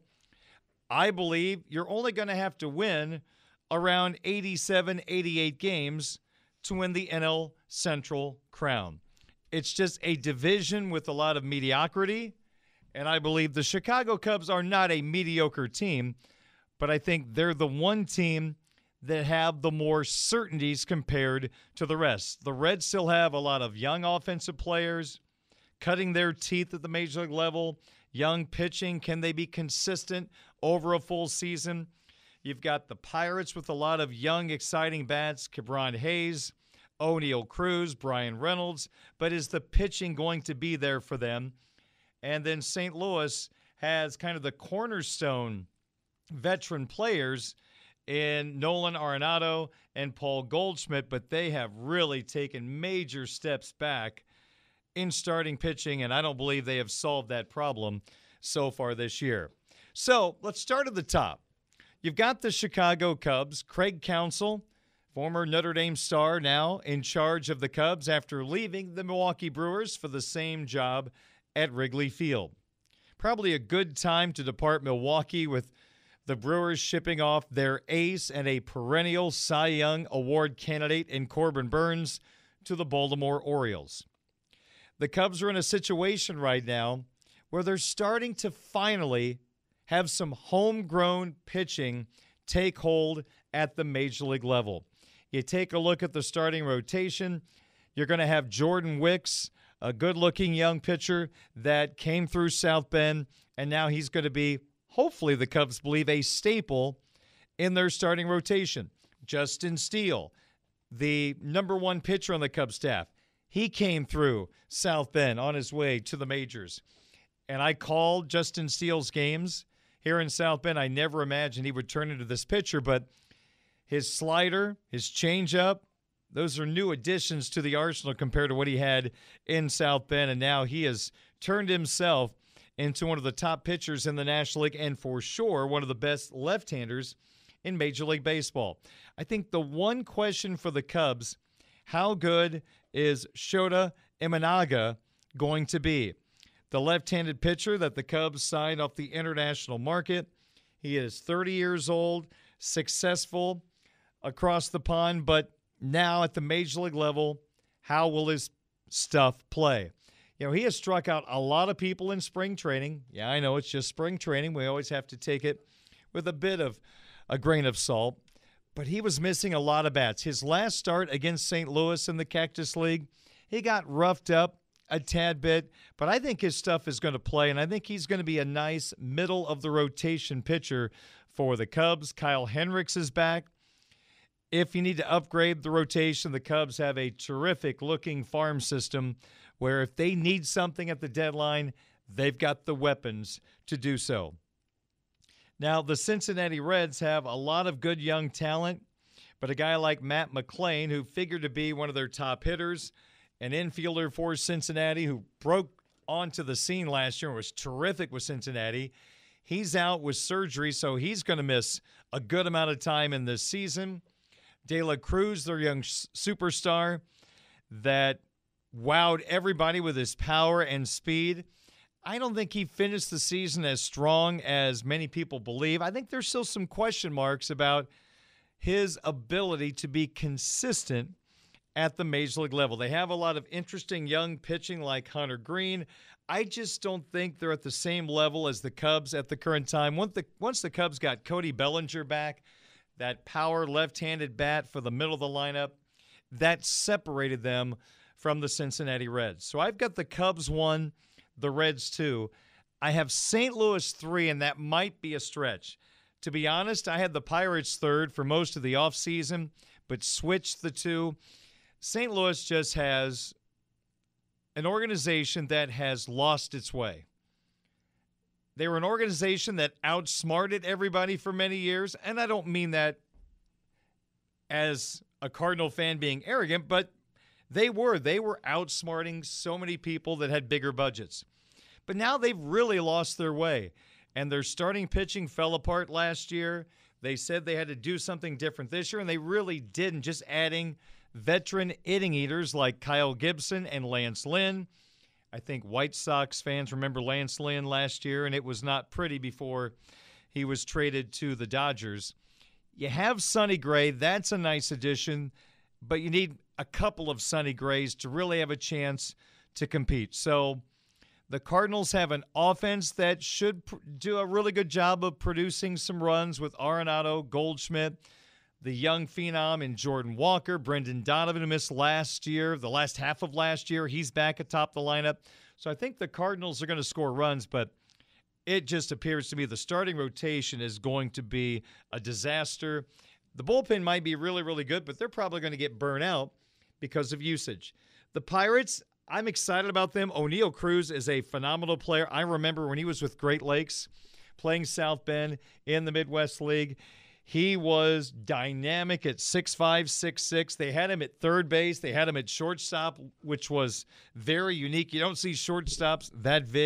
I believe you're only going to have to win around eighty-seven, eighty-eight games to win the N L Central crown. It's just a division with a lot of mediocrity, and I believe the Chicago Cubs are not a mediocre team, but I think they're the one team that have the more certainties compared to the rest. The Reds still have a lot of young offensive players cutting their teeth at the major league level. Young pitching, can they be consistent over a full season? You've got the Pirates with a lot of young, exciting bats, Cabron Hayes, O'Neal Cruz, Brian Reynolds, but is the pitching going to be there for them? And then Saint Louis has kind of the cornerstone veteran players in Nolan Arenado and Paul Goldschmidt, but they have really taken major steps back in starting pitching, and I don't believe they have solved that problem so far this year. So let's start at the top. You've got the Chicago Cubs. Craig Counsell, former Notre Dame star, now in charge of the Cubs after leaving the Milwaukee Brewers for the same job at Wrigley Field. Probably a good time to depart Milwaukee with the Brewers shipping off their ace and a perennial Cy Young Award candidate in Corbin Burnes to the Baltimore Orioles. The Cubs are in a situation right now where they're starting to finally have some homegrown pitching take hold at the major league level. You take a look at the starting rotation, you're going to have Jordan Wicks, a good-looking young pitcher that came through South Bend, and now he's going to be, hopefully the Cubs believe, a staple in their starting rotation. Justin Steele, the number one pitcher on the Cubs staff, he came through South Bend on his way to the majors. And I called Justin Steele's games here in South Bend. I never imagined he would turn into this pitcher, but his slider, his changeup, those are new additions to the arsenal compared to what he had in South Bend, and now he has turned himself into one of the top pitchers in the National League and for sure one of the best left-handers in Major League Baseball. I think the one question for the Cubs, how good is Shota Imanaga going to be? The left-handed pitcher that the Cubs signed off the international market. He is thirty years old, successful across the pond, but now at the major league level, how will his stuff play? You know, he has struck out a lot of people in spring training. Yeah, I know it's just spring training. We always have to take it with a bit of a grain of salt. But he was missing a lot of bats. His last start against Saint Louis in the Cactus League, he got roughed up a tad bit, but I think his stuff is going to play, and I think he's going to be a nice middle-of-the-rotation pitcher for the Cubs. Kyle Hendricks is back. If you need to upgrade the rotation, the Cubs have a terrific-looking farm system where if they need something at the deadline, they've got the weapons to do so. Now, the Cincinnati Reds have a lot of good young talent, but a guy like Matt McLain, who figured to be one of their top hitters, an infielder for Cincinnati who broke onto the scene last year and was terrific with Cincinnati, he's out with surgery, so he's going to miss a good amount of time in this season. De La Cruz, their young superstar that wowed everybody with his power and speed. I don't think he finished the season as strong as many people believe. I think there's still some question marks about his ability to be consistent at the major league level. They have a lot of interesting young pitching like Hunter Green. I just don't think they're at the same level as the Cubs at the current time. Once the, once the Cubs got Cody Bellinger back, that power left-handed bat for the middle of the lineup, that separated them from the Cincinnati Reds. So I've got the Cubs one, the Reds two. I have Saint Louis three, and that might be a stretch. To be honest, I had the Pirates third for most of the offseason, but switched the two. Saint Louis just has an organization that has lost its way. They were an organization that outsmarted everybody for many years, and I don't mean that as a Cardinal fan being arrogant, but they were. They were outsmarting so many people that had bigger budgets. But now they've really lost their way, and their starting pitching fell apart last year. They said they had to do something different this year, and they really didn't, just adding veteran inning eaters like Kyle Gibson and Lance Lynn. I think White Sox fans remember Lance Lynn last year, and it was not pretty before he was traded to the Dodgers. You have Sonny Gray. That's a nice addition, but you need a couple of Sonny Grays to really have a chance to compete. So the Cardinals have an offense that should pr- do a really good job of producing some runs with Arenado, Goldschmidt, the young phenom in Jordan Walker, Brendan Donovan, who missed last year, the last half of last year. He's back atop the lineup. So I think the Cardinals are going to score runs, but it just appears to me the starting rotation is going to be a disaster. The bullpen might be really, really good, but they're probably going to get burnt out because of usage. The Pirates, I'm excited about them. O'Neal Cruz is a phenomenal player. I remember when he was with Great Lakes playing South Bend in the Midwest League. He was dynamic at six five, six six. They had him at third base. They had him at shortstop, which was very unique. You don't see shortstops that big,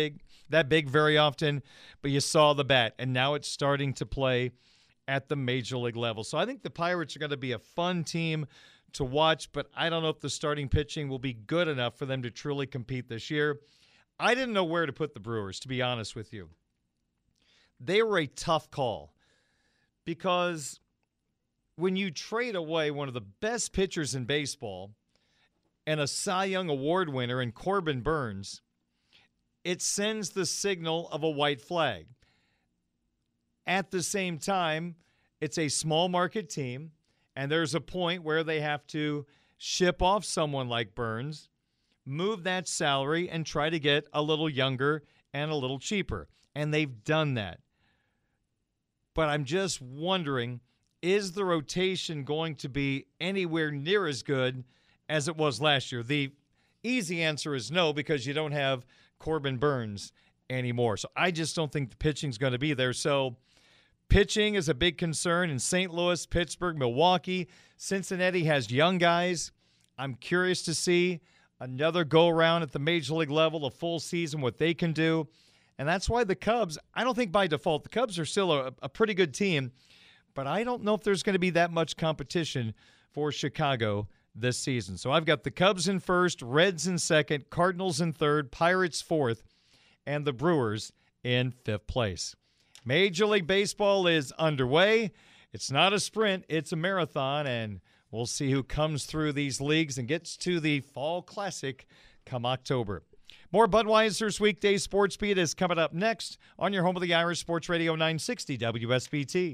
that big very often, but you saw the bat, and now it's starting to play at the major league level. So I think the Pirates are going to be a fun team to watch, but I don't know if the starting pitching will be good enough for them to truly compete this year. I didn't know where to put the Brewers, to be honest with you. They were a tough call because when you trade away one of the best pitchers in baseball and a Cy Young Award winner in Corbin Burnes, it sends the signal of a white flag. At the same time, it's a small market team, and there's a point where they have to ship off someone like Burnes, move that salary, and try to get a little younger and a little cheaper. And they've done that. But I'm just wondering, is the rotation going to be anywhere near as good as it was last year? The easy answer is no, because you don't have Corbin Burnes anymore. So I just don't think the pitching's going to be there. So pitching is a big concern in Saint Louis, Pittsburgh, Milwaukee. Cincinnati has young guys. I'm curious to see another go-around at the major league level, a full season, what they can do. And that's why the Cubs, I don't think by default, the Cubs are still a, a pretty good team, but I don't know if there's going to be that much competition for Chicago this season. So I've got the Cubs in first, Reds in second, Cardinals in third, Pirates fourth, and the Brewers in fifth place. Major League Baseball is underway. It's not a sprint, it's a marathon, and we'll see who comes through these leagues and gets to the Fall Classic come October. More Budweiser's Weekday Sports Beat is coming up next on your home of the Irish, Sports Radio nine sixty W S B T.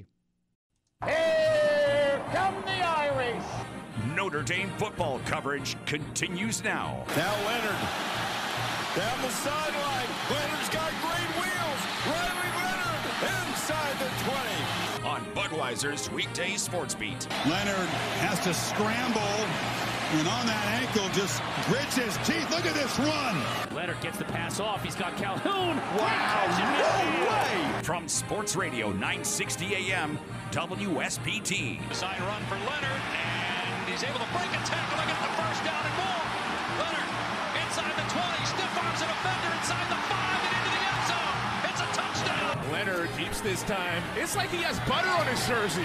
Here come the Irish! Notre Dame football coverage continues now. Now Leonard down the sideline. Leonard's got great wheels. Riley Leonard inside the twenty. On Budweiser's Weekday Sports Beat. Leonard has to scramble, and on that ankle just grits his teeth. Look at this run. Leonard gets the pass off. He's got Calhoun. Wow, no way. From Sports Radio nine sixty A M W S B T. Side run for Leonard, and he's able to break a tackle and get the first down and more. Leonard inside the twenty, stiff arms a defender inside the five and into the end zone. It's a touchdown. Leonard keeps this time. It's like he has butter on his jersey.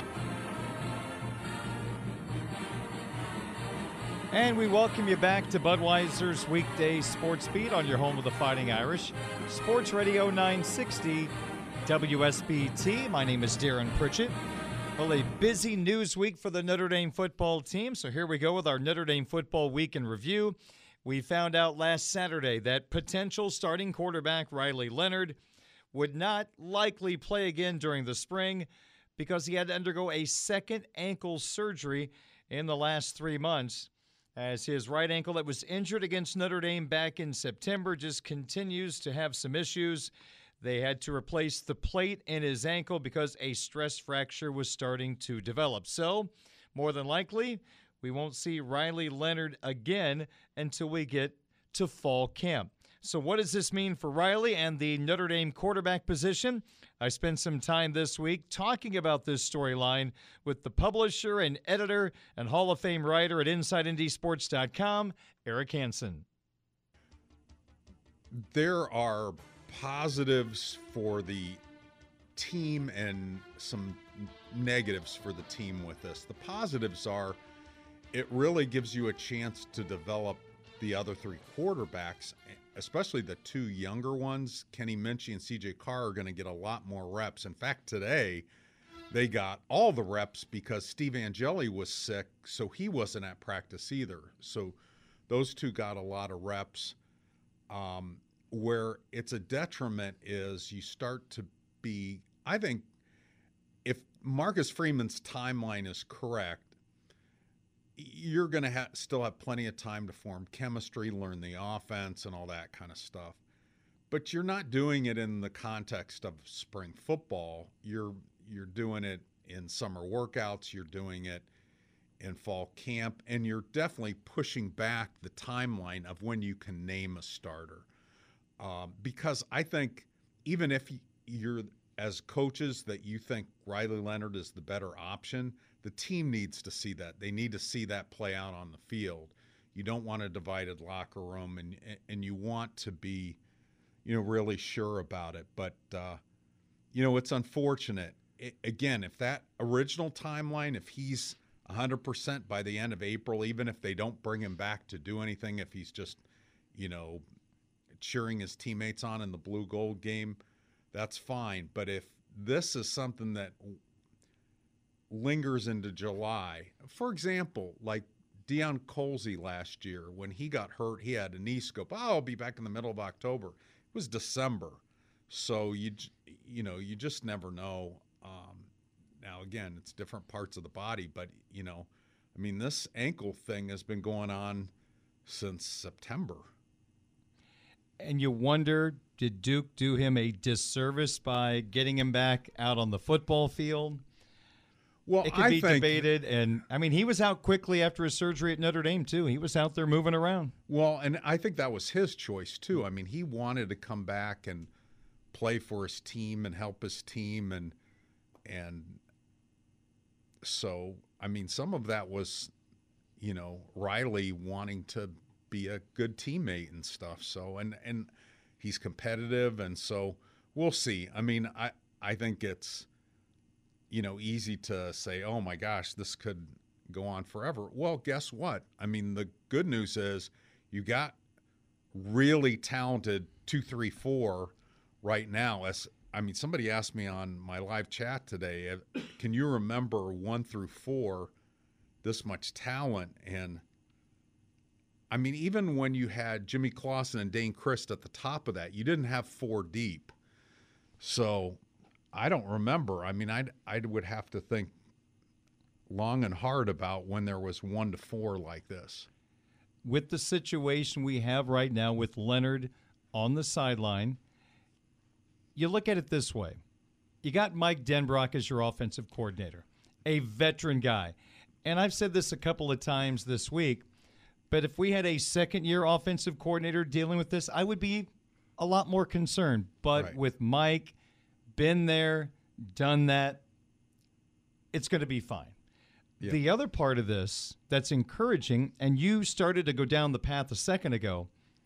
And we welcome you back to Budweiser's Weekday Sports Beat on your home of the Fighting Irish, Sports Radio nine sixty W S B T. My name is Darren Pritchett. Well, a busy news week for the Notre Dame football team, so here we go with our Notre Dame football week in review. We found out last Saturday that potential starting quarterback Riley Leonard would not likely play again during the spring because he had to undergo a second ankle surgery in the last three months. As his right ankle that was injured against Notre Dame back in September just continues to have some issues. They had to replace the plate in his ankle because a stress fracture was starting to develop. So, more than likely, we won't see Riley Leonard again until we get to fall camp. So what does this mean for Riley and the Notre Dame quarterback position? I spent some time this week talking about this storyline with the publisher and editor and Hall of Fame writer at Inside Indy Sports dot com, Eric Hansen. There are positives for the team and some negatives for the team with this. The positives are it really gives you a chance to develop the other three quarterbacks, especially the two younger ones. Kenny Minchey and C J Carr are going to get a lot more reps. In fact, today they got all the reps because Steve Angeli was sick, so he wasn't at practice either. So those two got a lot of reps. Um, where it's a detriment is you start to be, I think, if Marcus Freeman's timeline is correct, you're going to ha- still have plenty of time to form chemistry, learn the offense, and all that kind of stuff. But you're not doing it in the context of spring football. You're you're doing it in summer workouts. You're doing it in fall camp, and you're definitely pushing back the timeline of when you can name a starter. Um, because I think even if you're, as coaches, that you think Riley Leonard is the better option, the team needs to see that. They need to see that play out on the field. You don't want a divided locker room, and and you want to be, you know, really sure about it. But, uh, you know, it's unfortunate. It, again, if that original timeline, if he's one hundred percent by the end of April, even if they don't bring him back to do anything, if he's just, you know, cheering his teammates on in the blue gold game, that's fine. But if this is something that lingers into July, for example, like Deion Colsey last year, when he got hurt, he had a knee scope. Oh, I'll be back in the middle of October. It was December. So, you you know, you just never know. Um, now, again, it's different parts of the body, but, you know, I mean, this ankle thing has been going on since September. And you wonder, did Duke do him a disservice by getting him back out on the football field? Well, it could I be think, debated. And, I mean, he was out quickly after his surgery at Notre Dame, too. He was out there moving around. Well, and I think that was his choice, too. I mean, he wanted to come back and play for his team and help his team. And, and so, I mean, some of that was, you know, Riley wanting to be a good teammate and stuff. So, and and he's competitive, and so we'll see. I mean, I I think it's, you know, easy to say, oh my gosh, this could go on forever. Well, guess what? I mean, the good news is you got really talented two, three, four right now. As I mean, somebody asked me on my live chat today, can you remember one through four, this much talent? And I mean, even when you had Jimmy Clausen and Dane Christ at the top of that, you didn't have four deep. So I don't remember. I mean, I'd, I would have to think long and hard about when there was one to four like this. With the situation we have right now with Leonard on the sideline, you look at it this way. You got Mike Denbrock as your offensive coordinator, a veteran guy. And I've said this a couple of times this week, but if we had a second-year offensive coordinator dealing with this, I would be a lot more concerned. But right. with Mike, been there, done that, it's going to be fine. Yeah. The other part of this that's encouraging, and you started to go down the path a second ago,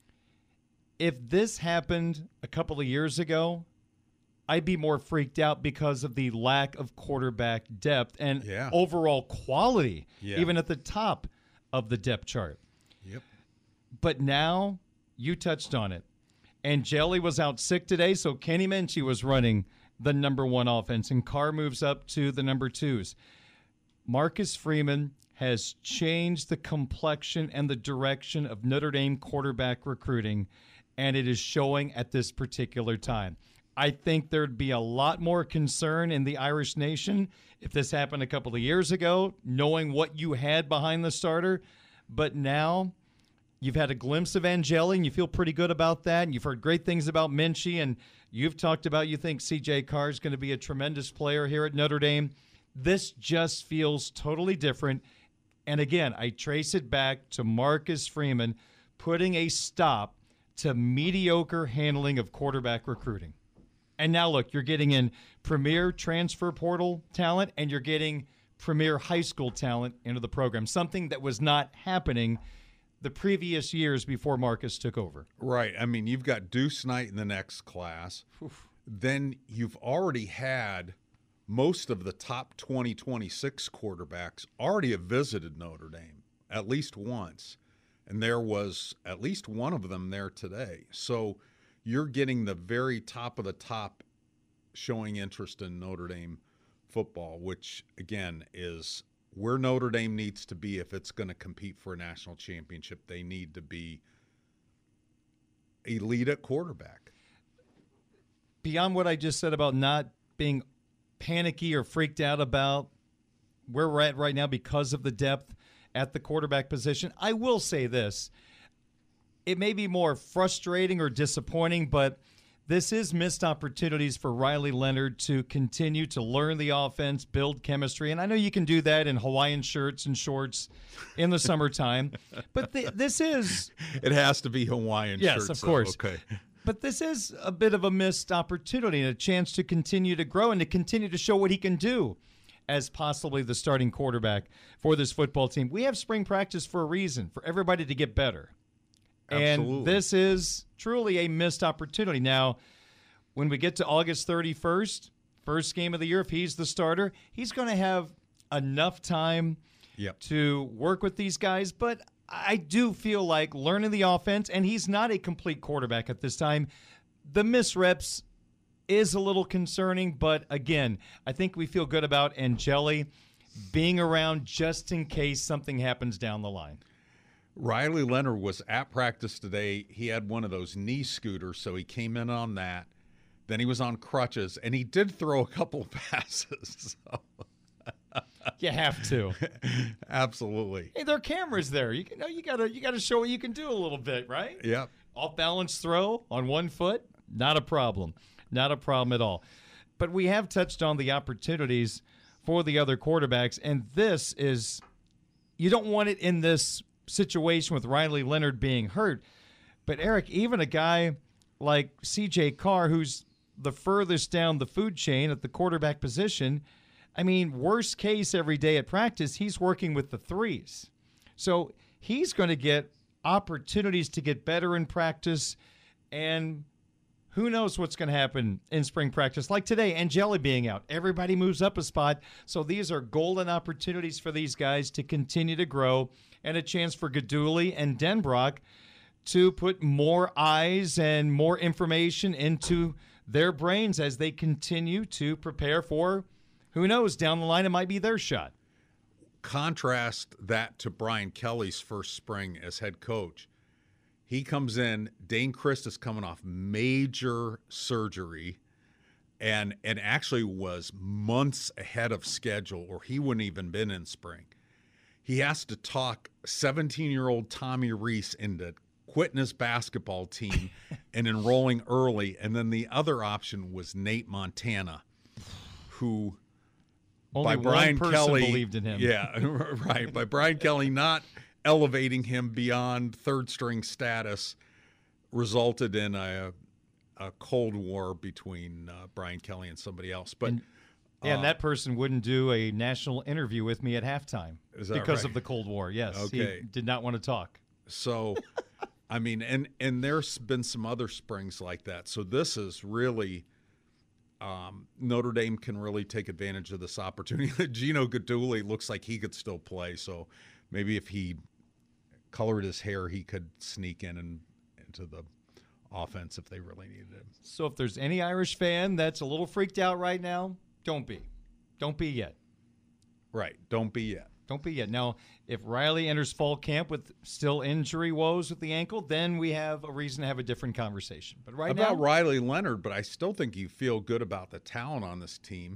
if this happened a couple of years ago, I'd be more freaked out because of the lack of quarterback depth and yeah. overall quality, yeah. even at the top of the depth chart. Yep. But now you touched on it. And Jelly was out sick today, so Kenny Minchey was running the number one offense, and Carr moves up to the number twos. Marcus Freeman has changed the complexion and the direction of Notre Dame quarterback recruiting, and it is showing at this particular time. I think there'd be a lot more concern in the Irish Nation if this happened a couple of years ago, knowing what you had behind the starter. But now you've had a glimpse of Angeli, and you feel pretty good about that. And you've heard great things about Minchey, and you've talked about you think C J Carr is going to be a tremendous player here at Notre Dame. This just feels totally different. And again, I trace it back to Marcus Freeman putting a stop to mediocre handling of quarterback recruiting. And now, look, you're getting in premier transfer portal talent, and you're getting premier high school talent into the program, something that was not happening the previous years before Marcus took over. Right. I mean, you've got Deuce Knight in the next class. Oof. Then you've already had most of the top twenty twenty-six quarterbacks already have visited Notre Dame at least once. And there was at least one of them there today. So you're getting the very top of the top showing interest in Notre Dame football, which, again, is where Notre Dame needs to be if it's going to compete for a national championship. They need to be elite at quarterback. Beyond what I just said about not being panicky or freaked out about where we're at right now because of the depth at the quarterback position, I will say this. It may be more frustrating or disappointing, but this is missed opportunities for Riley Leonard to continue to learn the offense, build chemistry. And I know you can do that in Hawaiian shirts and shorts in the summertime. But th- this is... It has to be Hawaiian yes, shirts. Yes, of course. So, okay. But this is a bit of a missed opportunity and a chance to continue to grow and to continue to show what he can do as possibly the starting quarterback for this football team. We have spring practice for a reason, for everybody to get better. Absolutely. And this is truly a missed opportunity. Now, when we get to August thirty-first, first game of the year, if he's the starter, he's going to have enough time yep. to work with these guys. But I do feel like learning the offense, and he's not a complete quarterback at this time. The miss reps is a little concerning, but again, I think we feel good about Angeli being around just in case something happens down the line. Riley Leonard was at practice today. He had one of those knee scooters, so he came in on that. Then he was on crutches, and he did throw a couple of passes. So. You have to. Absolutely. Hey, there are cameras there. You know, you gotta you gotta show what you can do a little bit, right? Yep. Off balance throw on one foot, not a problem. Not a problem at all. But we have touched on the opportunities for the other quarterbacks, and this is, you don't want it in this situation with Riley Leonard being hurt. But Eric, even a guy like C J Carr, who's the furthest down the food chain at the quarterback position, I mean, worst case every day at practice, he's working with the threes. So he's going to get opportunities to get better in practice, and who knows what's going to happen in spring practice. Like today, Angeli being out. Everybody moves up a spot. So these are golden opportunities for these guys to continue to grow, and a chance for Guidugli and Denbrock to put more eyes and more information into their brains as they continue to prepare for, who knows, down the line it might be their shot. Contrast that to Brian Kelly's first spring as head coach. He comes in, Dane Christ is coming off major surgery and and actually was months ahead of schedule, or he wouldn't even been in spring. He has to talk seventeen-year-old Tommy Reese into quitting his basketball team and enrolling early. And then the other option was Nate Montana, who Only by Brian one person Kelly believed in him. Yeah, right. By Brian Kelly not elevating him beyond third string status resulted in a a cold war between uh, Brian Kelly and somebody else. But and, uh, and that person wouldn't do a national interview with me at halftime is that because right? of the Cold War. Yes, okay. He did not want to talk. So, I mean, and and there's been some other springs like that. So this is really um, Notre Dame can really take advantage of this opportunity. Gino Guidugli looks like he could still play. So maybe if he colored his hair, he could sneak in and into the offense if they really needed him. So if there's any Irish fan that's a little freaked out right now, don't be. Don't be yet. Right. Don't be yet. Don't be yet. Now, if Riley enters fall camp with still injury woes with the ankle, then we have a reason to have a different conversation. But right about now, Riley Leonard, but I still think you feel good about the talent on this team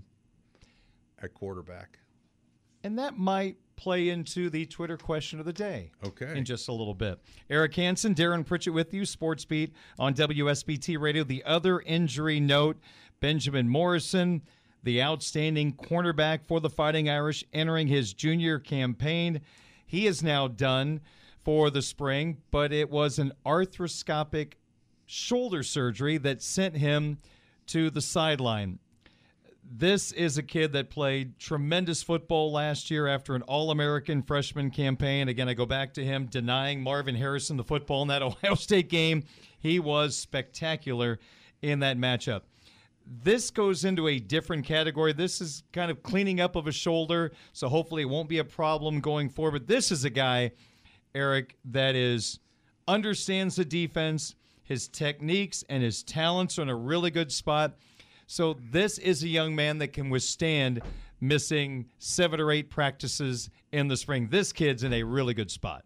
at quarterback. And that might play into the Twitter question of the day. Okay. In just a little bit. Eric Hansen, Darren Pritchett with you, Sports Beat on W S B T Radio. The other injury note, Benjamin Morrison, the outstanding cornerback for the Fighting Irish, entering his junior campaign. He is now done for the spring, but it was an arthroscopic shoulder surgery that sent him to the sideline. This is a kid that played tremendous football last year after an All-American freshman campaign. Again, I go back to him denying Marvin Harrison the football in that Ohio State game. He was spectacular in that matchup. This goes into a different category. This is kind of cleaning up of a shoulder, so hopefully it won't be a problem going forward. But this is a guy, Eric, that is understands the defense. His techniques and his talents are in a really good spot. So this is a young man that can withstand missing seven or eight practices in the spring. This kid's in a really good spot.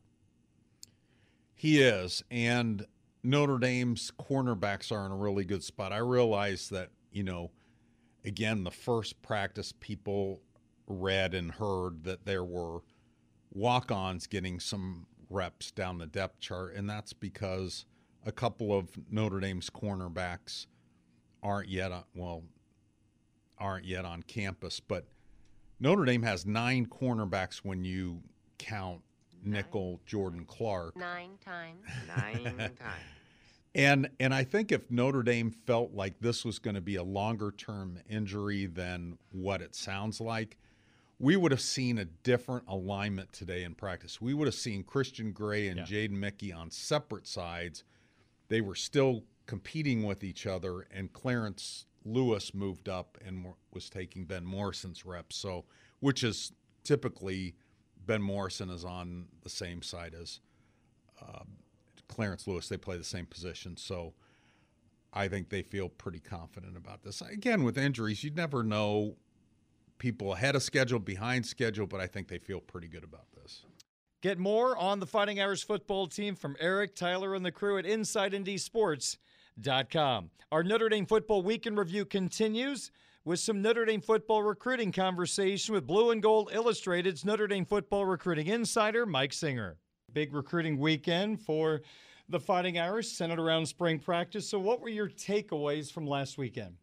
He is, and Notre Dame's cornerbacks are in a really good spot. I realize that, you know, again, the first practice people read and heard that there were walk-ons getting some reps down the depth chart, and that's because a couple of Notre Dame's cornerbacks aren't yet on, well, aren't yet on campus. But Notre Dame has nine cornerbacks when you count nickel Jordan Clark. Nine times. Nine times. And and I think if Notre Dame felt like this was going to be a longer-term injury than what it sounds like, we would have seen a different alignment today in practice. We would have seen Christian Gray and yeah. Jaden Mickey on separate sides. They were still competing with each other, and Clarence Lewis moved up and was taking Ben Morrison's reps. So, which is typically Ben Morrison is on the same side as uh, Clarence Lewis. They play the same position. So, I think they feel pretty confident about this. Again, with injuries, you never know people ahead of schedule, behind schedule, but I think they feel pretty good about this. Get more on the Fighting Irish football team from Eric, Tyler, and the crew at inside indy sports dot com. Our Notre Dame football weekend review continues with some Notre Dame football recruiting conversation with Blue and Gold Illustrated's Notre Dame football recruiting insider, Mike Singer. Big recruiting weekend for the Fighting Irish, centered around spring practice. So what were your takeaways from last weekend?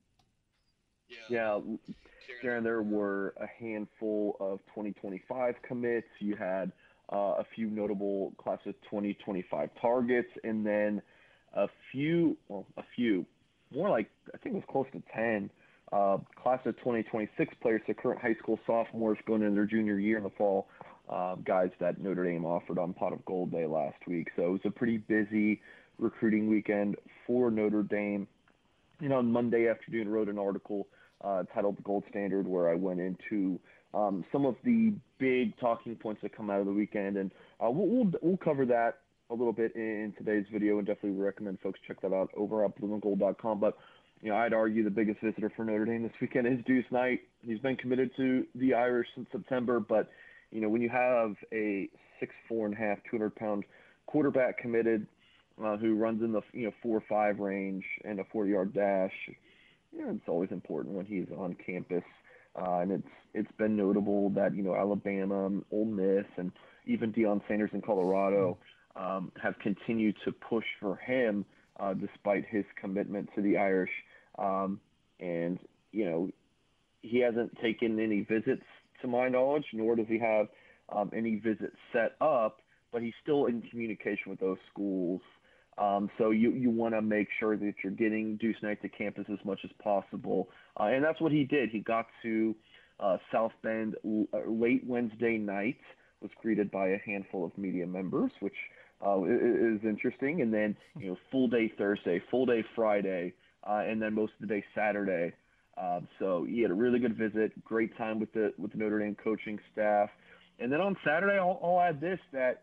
Yeah, Darren, there were a handful of twenty twenty-five commits. You had Uh, a few notable class of twenty twenty-five targets, and then a few, well, a few, more like, I think it was close to ten, uh, class of twenty twenty-six players, the current high school sophomores going into their junior year in the fall, uh, guys that Notre Dame offered on Pot of Gold Day last week. So it was a pretty busy recruiting weekend for Notre Dame. You know, on Monday afternoon, I wrote an article uh, titled The Gold Standard, where I went into Um, some of the big talking points that come out of the weekend, and uh, we'll, we'll we'll cover that a little bit in today's video, and definitely recommend folks check that out over at blue and gold dot com. But you know, I'd argue the biggest visitor for Notre Dame this weekend is Deuce Knight. He's been committed to the Irish since September, but you know, when you have a six four and a half, two hundred pound quarterback committed, uh, who runs in the you know four five range and a forty yard dash, you know, it's always important when he's on campus. Uh, and it's it's been notable that, you know, Alabama, Ole Miss, and even Deion Sanders in Colorado um, have continued to push for him uh, despite his commitment to the Irish. Um, and, you know, he hasn't taken any visits to my knowledge, nor does he have um, any visits set up, but he's still in communication with those schools. Um, so you, you want to make sure that you're getting Deuce Knight to campus as much as possible. Uh, and that's what he did. He got to uh, South Bend l- late Wednesday night, was greeted by a handful of media members, which uh, is interesting. And then, you know, full day Thursday, full day Friday, uh, and then most of the day Saturday. Uh, so he had a really good visit, great time with the with the Notre Dame coaching staff. And then on Saturday, I'll, I'll add this, that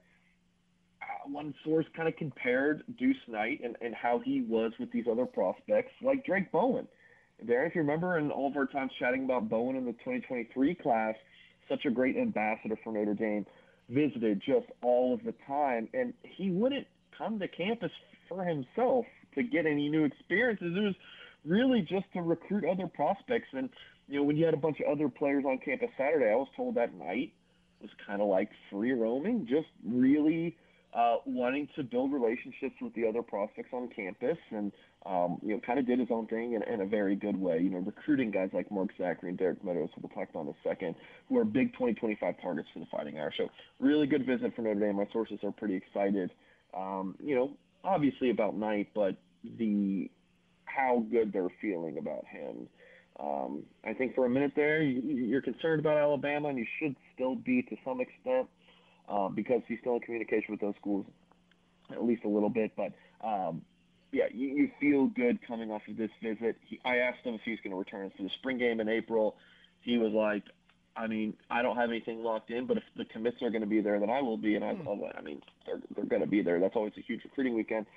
one source kind of compared Deuce Knight and, and how he was with these other prospects, like Drake Bowen. Darren, if you remember in all of our times chatting about Bowen in the twenty twenty-three class, such a great ambassador for Notre Dame, visited just all of the time, and he wouldn't come to campus for himself to get any new experiences. It was really just to recruit other prospects. And, you know, when you had a bunch of other players on campus Saturday, I was told that night was kind of like free roaming, just really Uh, wanting to build relationships with the other prospects on campus, and um, you know, kind of did his own thing in, in a very good way. You know, recruiting guys like Mark Zachary and Derek Meadows, who we'll talk about in a second, who are big twenty twenty-five targets for the Fighting Irish. So, really good visit for Notre Dame. My sources are pretty excited. Um, you know, obviously about Knight, but the how good they're feeling about him. Um, I think for a minute there, you, you're concerned about Alabama, and you should still be to some extent. Uh, because he's still in communication with those schools, at least a little bit. But, um, yeah, you, you feel good coming off of this visit. He, I asked him if he was going to return for the spring game in April. He was like, I mean, I don't have anything locked in, but if the commits are going to be there, then I will be. And I, I mean, they're, they're going to be there. That's always a huge recruiting weekend.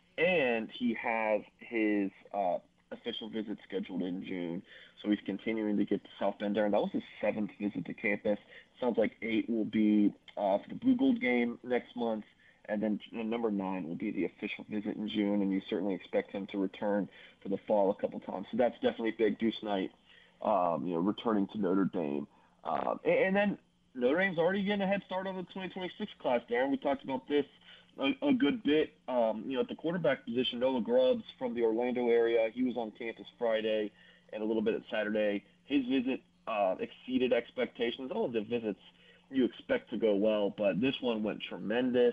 And he has his uh, official visit scheduled in June. So he's continuing to get to South Bend there. And that was his seventh visit to campus. Sounds like eight will be uh, for the Blue Gold game next month, and then number nine will be the official visit in June, and you certainly expect him to return for the fall a couple times. So that's definitely big. Deuce Knight, um, you know, returning to Notre Dame. Um, and, and then Notre Dame's already getting a head start on the twenty twenty-six class, Darren. We talked about this a, a good bit. Um, you know, at the quarterback position, Noah Grubbs from the Orlando area, he was on campus Friday and a little bit at Saturday. His visit Uh, exceeded expectations. All of the visits you expect to go well, but this one went tremendous.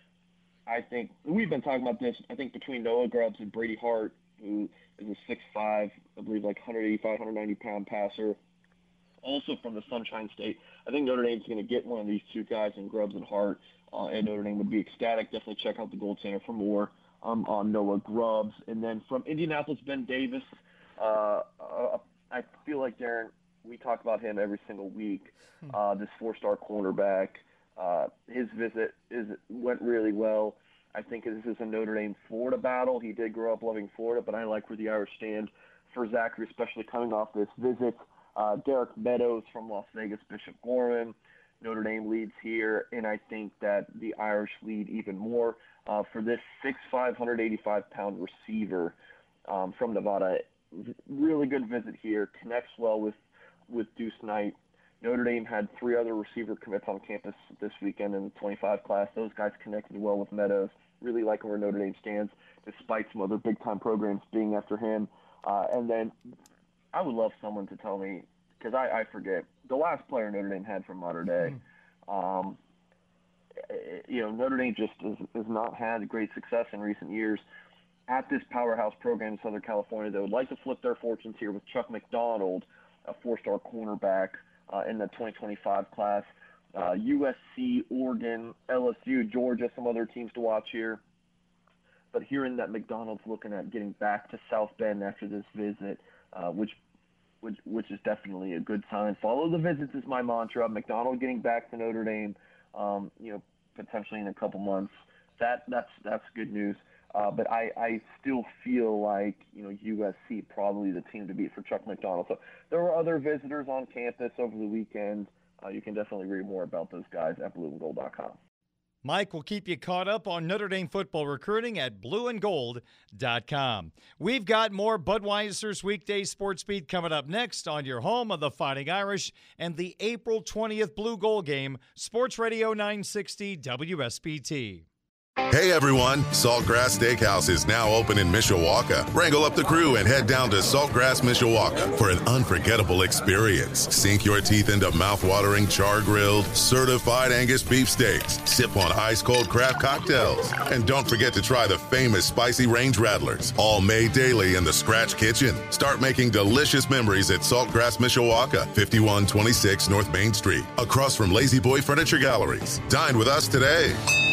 I think we've been talking about this. I think between Noah Grubbs and Brady Hart, who is a six five, I believe like one eighty-five, one ninety pound passer, also from the Sunshine State. I think Notre Dame's going to get one of these two guys in Grubbs and Hart, uh, and Notre Dame would be ecstatic. Definitely check out the Gold Center for more um, on Noah Grubbs. And then from Indianapolis, Ben Davis. Uh, uh, I feel like, Darren, we talk about him every single week, uh, this four-star cornerback. Uh, his visit is went really well. I think this is a Notre Dame-Florida battle. He did grow up loving Florida, but I like where the Irish stand for Zachary, especially coming off this visit. Uh, Derek Meadows from Las Vegas, Bishop Gorman. Notre Dame leads here, and I think that the Irish lead even more uh, for this six five, one eighty-five pound receiver um, from Nevada. Really good visit here. Connects well with, with Deuce Knight. Notre Dame had three other receiver commits on campus this weekend in the twenty-five class. Those guys connected well with Meadows. Really like where Notre Dame stands, despite some other big-time programs being after him. Uh, and then I would love someone to tell me, because I, I forget, the last player Notre Dame had from Mater Dei. Um, you know, Notre Dame just has, has not had great success in recent years at this powerhouse program in Southern California. They would like to flip their fortunes here with Chuck McDonald, a four-star cornerback uh, in the twenty twenty-five class. Uh, U S C, Oregon, L S U, Georgia, some other teams to watch here. But hearing that McDonald's looking at getting back to South Bend after this visit, uh, which, which which is definitely a good sign. Follow the visits is my mantra. McDonald getting back to Notre Dame, um, you know, potentially in a couple months. That that's that's good news. Uh, but I, I still feel like, you know, U S C probably the team to beat for Chuck McDonald. So there were other visitors on campus over the weekend. Uh, you can definitely read more about those guys at blue and gold dot com. Mike will keep you caught up on Notre Dame football recruiting at blue and gold dot com. We've got more Budweiser's Weekday Sports Beat coming up next on your home of the Fighting Irish and the April twentieth Blue Gold game, Sports Radio nine sixty W S B T. Hey everyone, Saltgrass Steakhouse is now open in Mishawaka. Wrangle up the crew and head down to Saltgrass, Mishawaka for an unforgettable experience. Sink your teeth into mouth-watering char-grilled, certified Angus beef steaks. Sip on ice-cold craft cocktails. And don't forget to try the famous spicy range rattlers, all made daily in the Scratch Kitchen. Start making delicious memories at Saltgrass, Mishawaka, fifty-one twenty-six North Main Street, across from Lazy Boy Furniture Galleries. Dine with us today.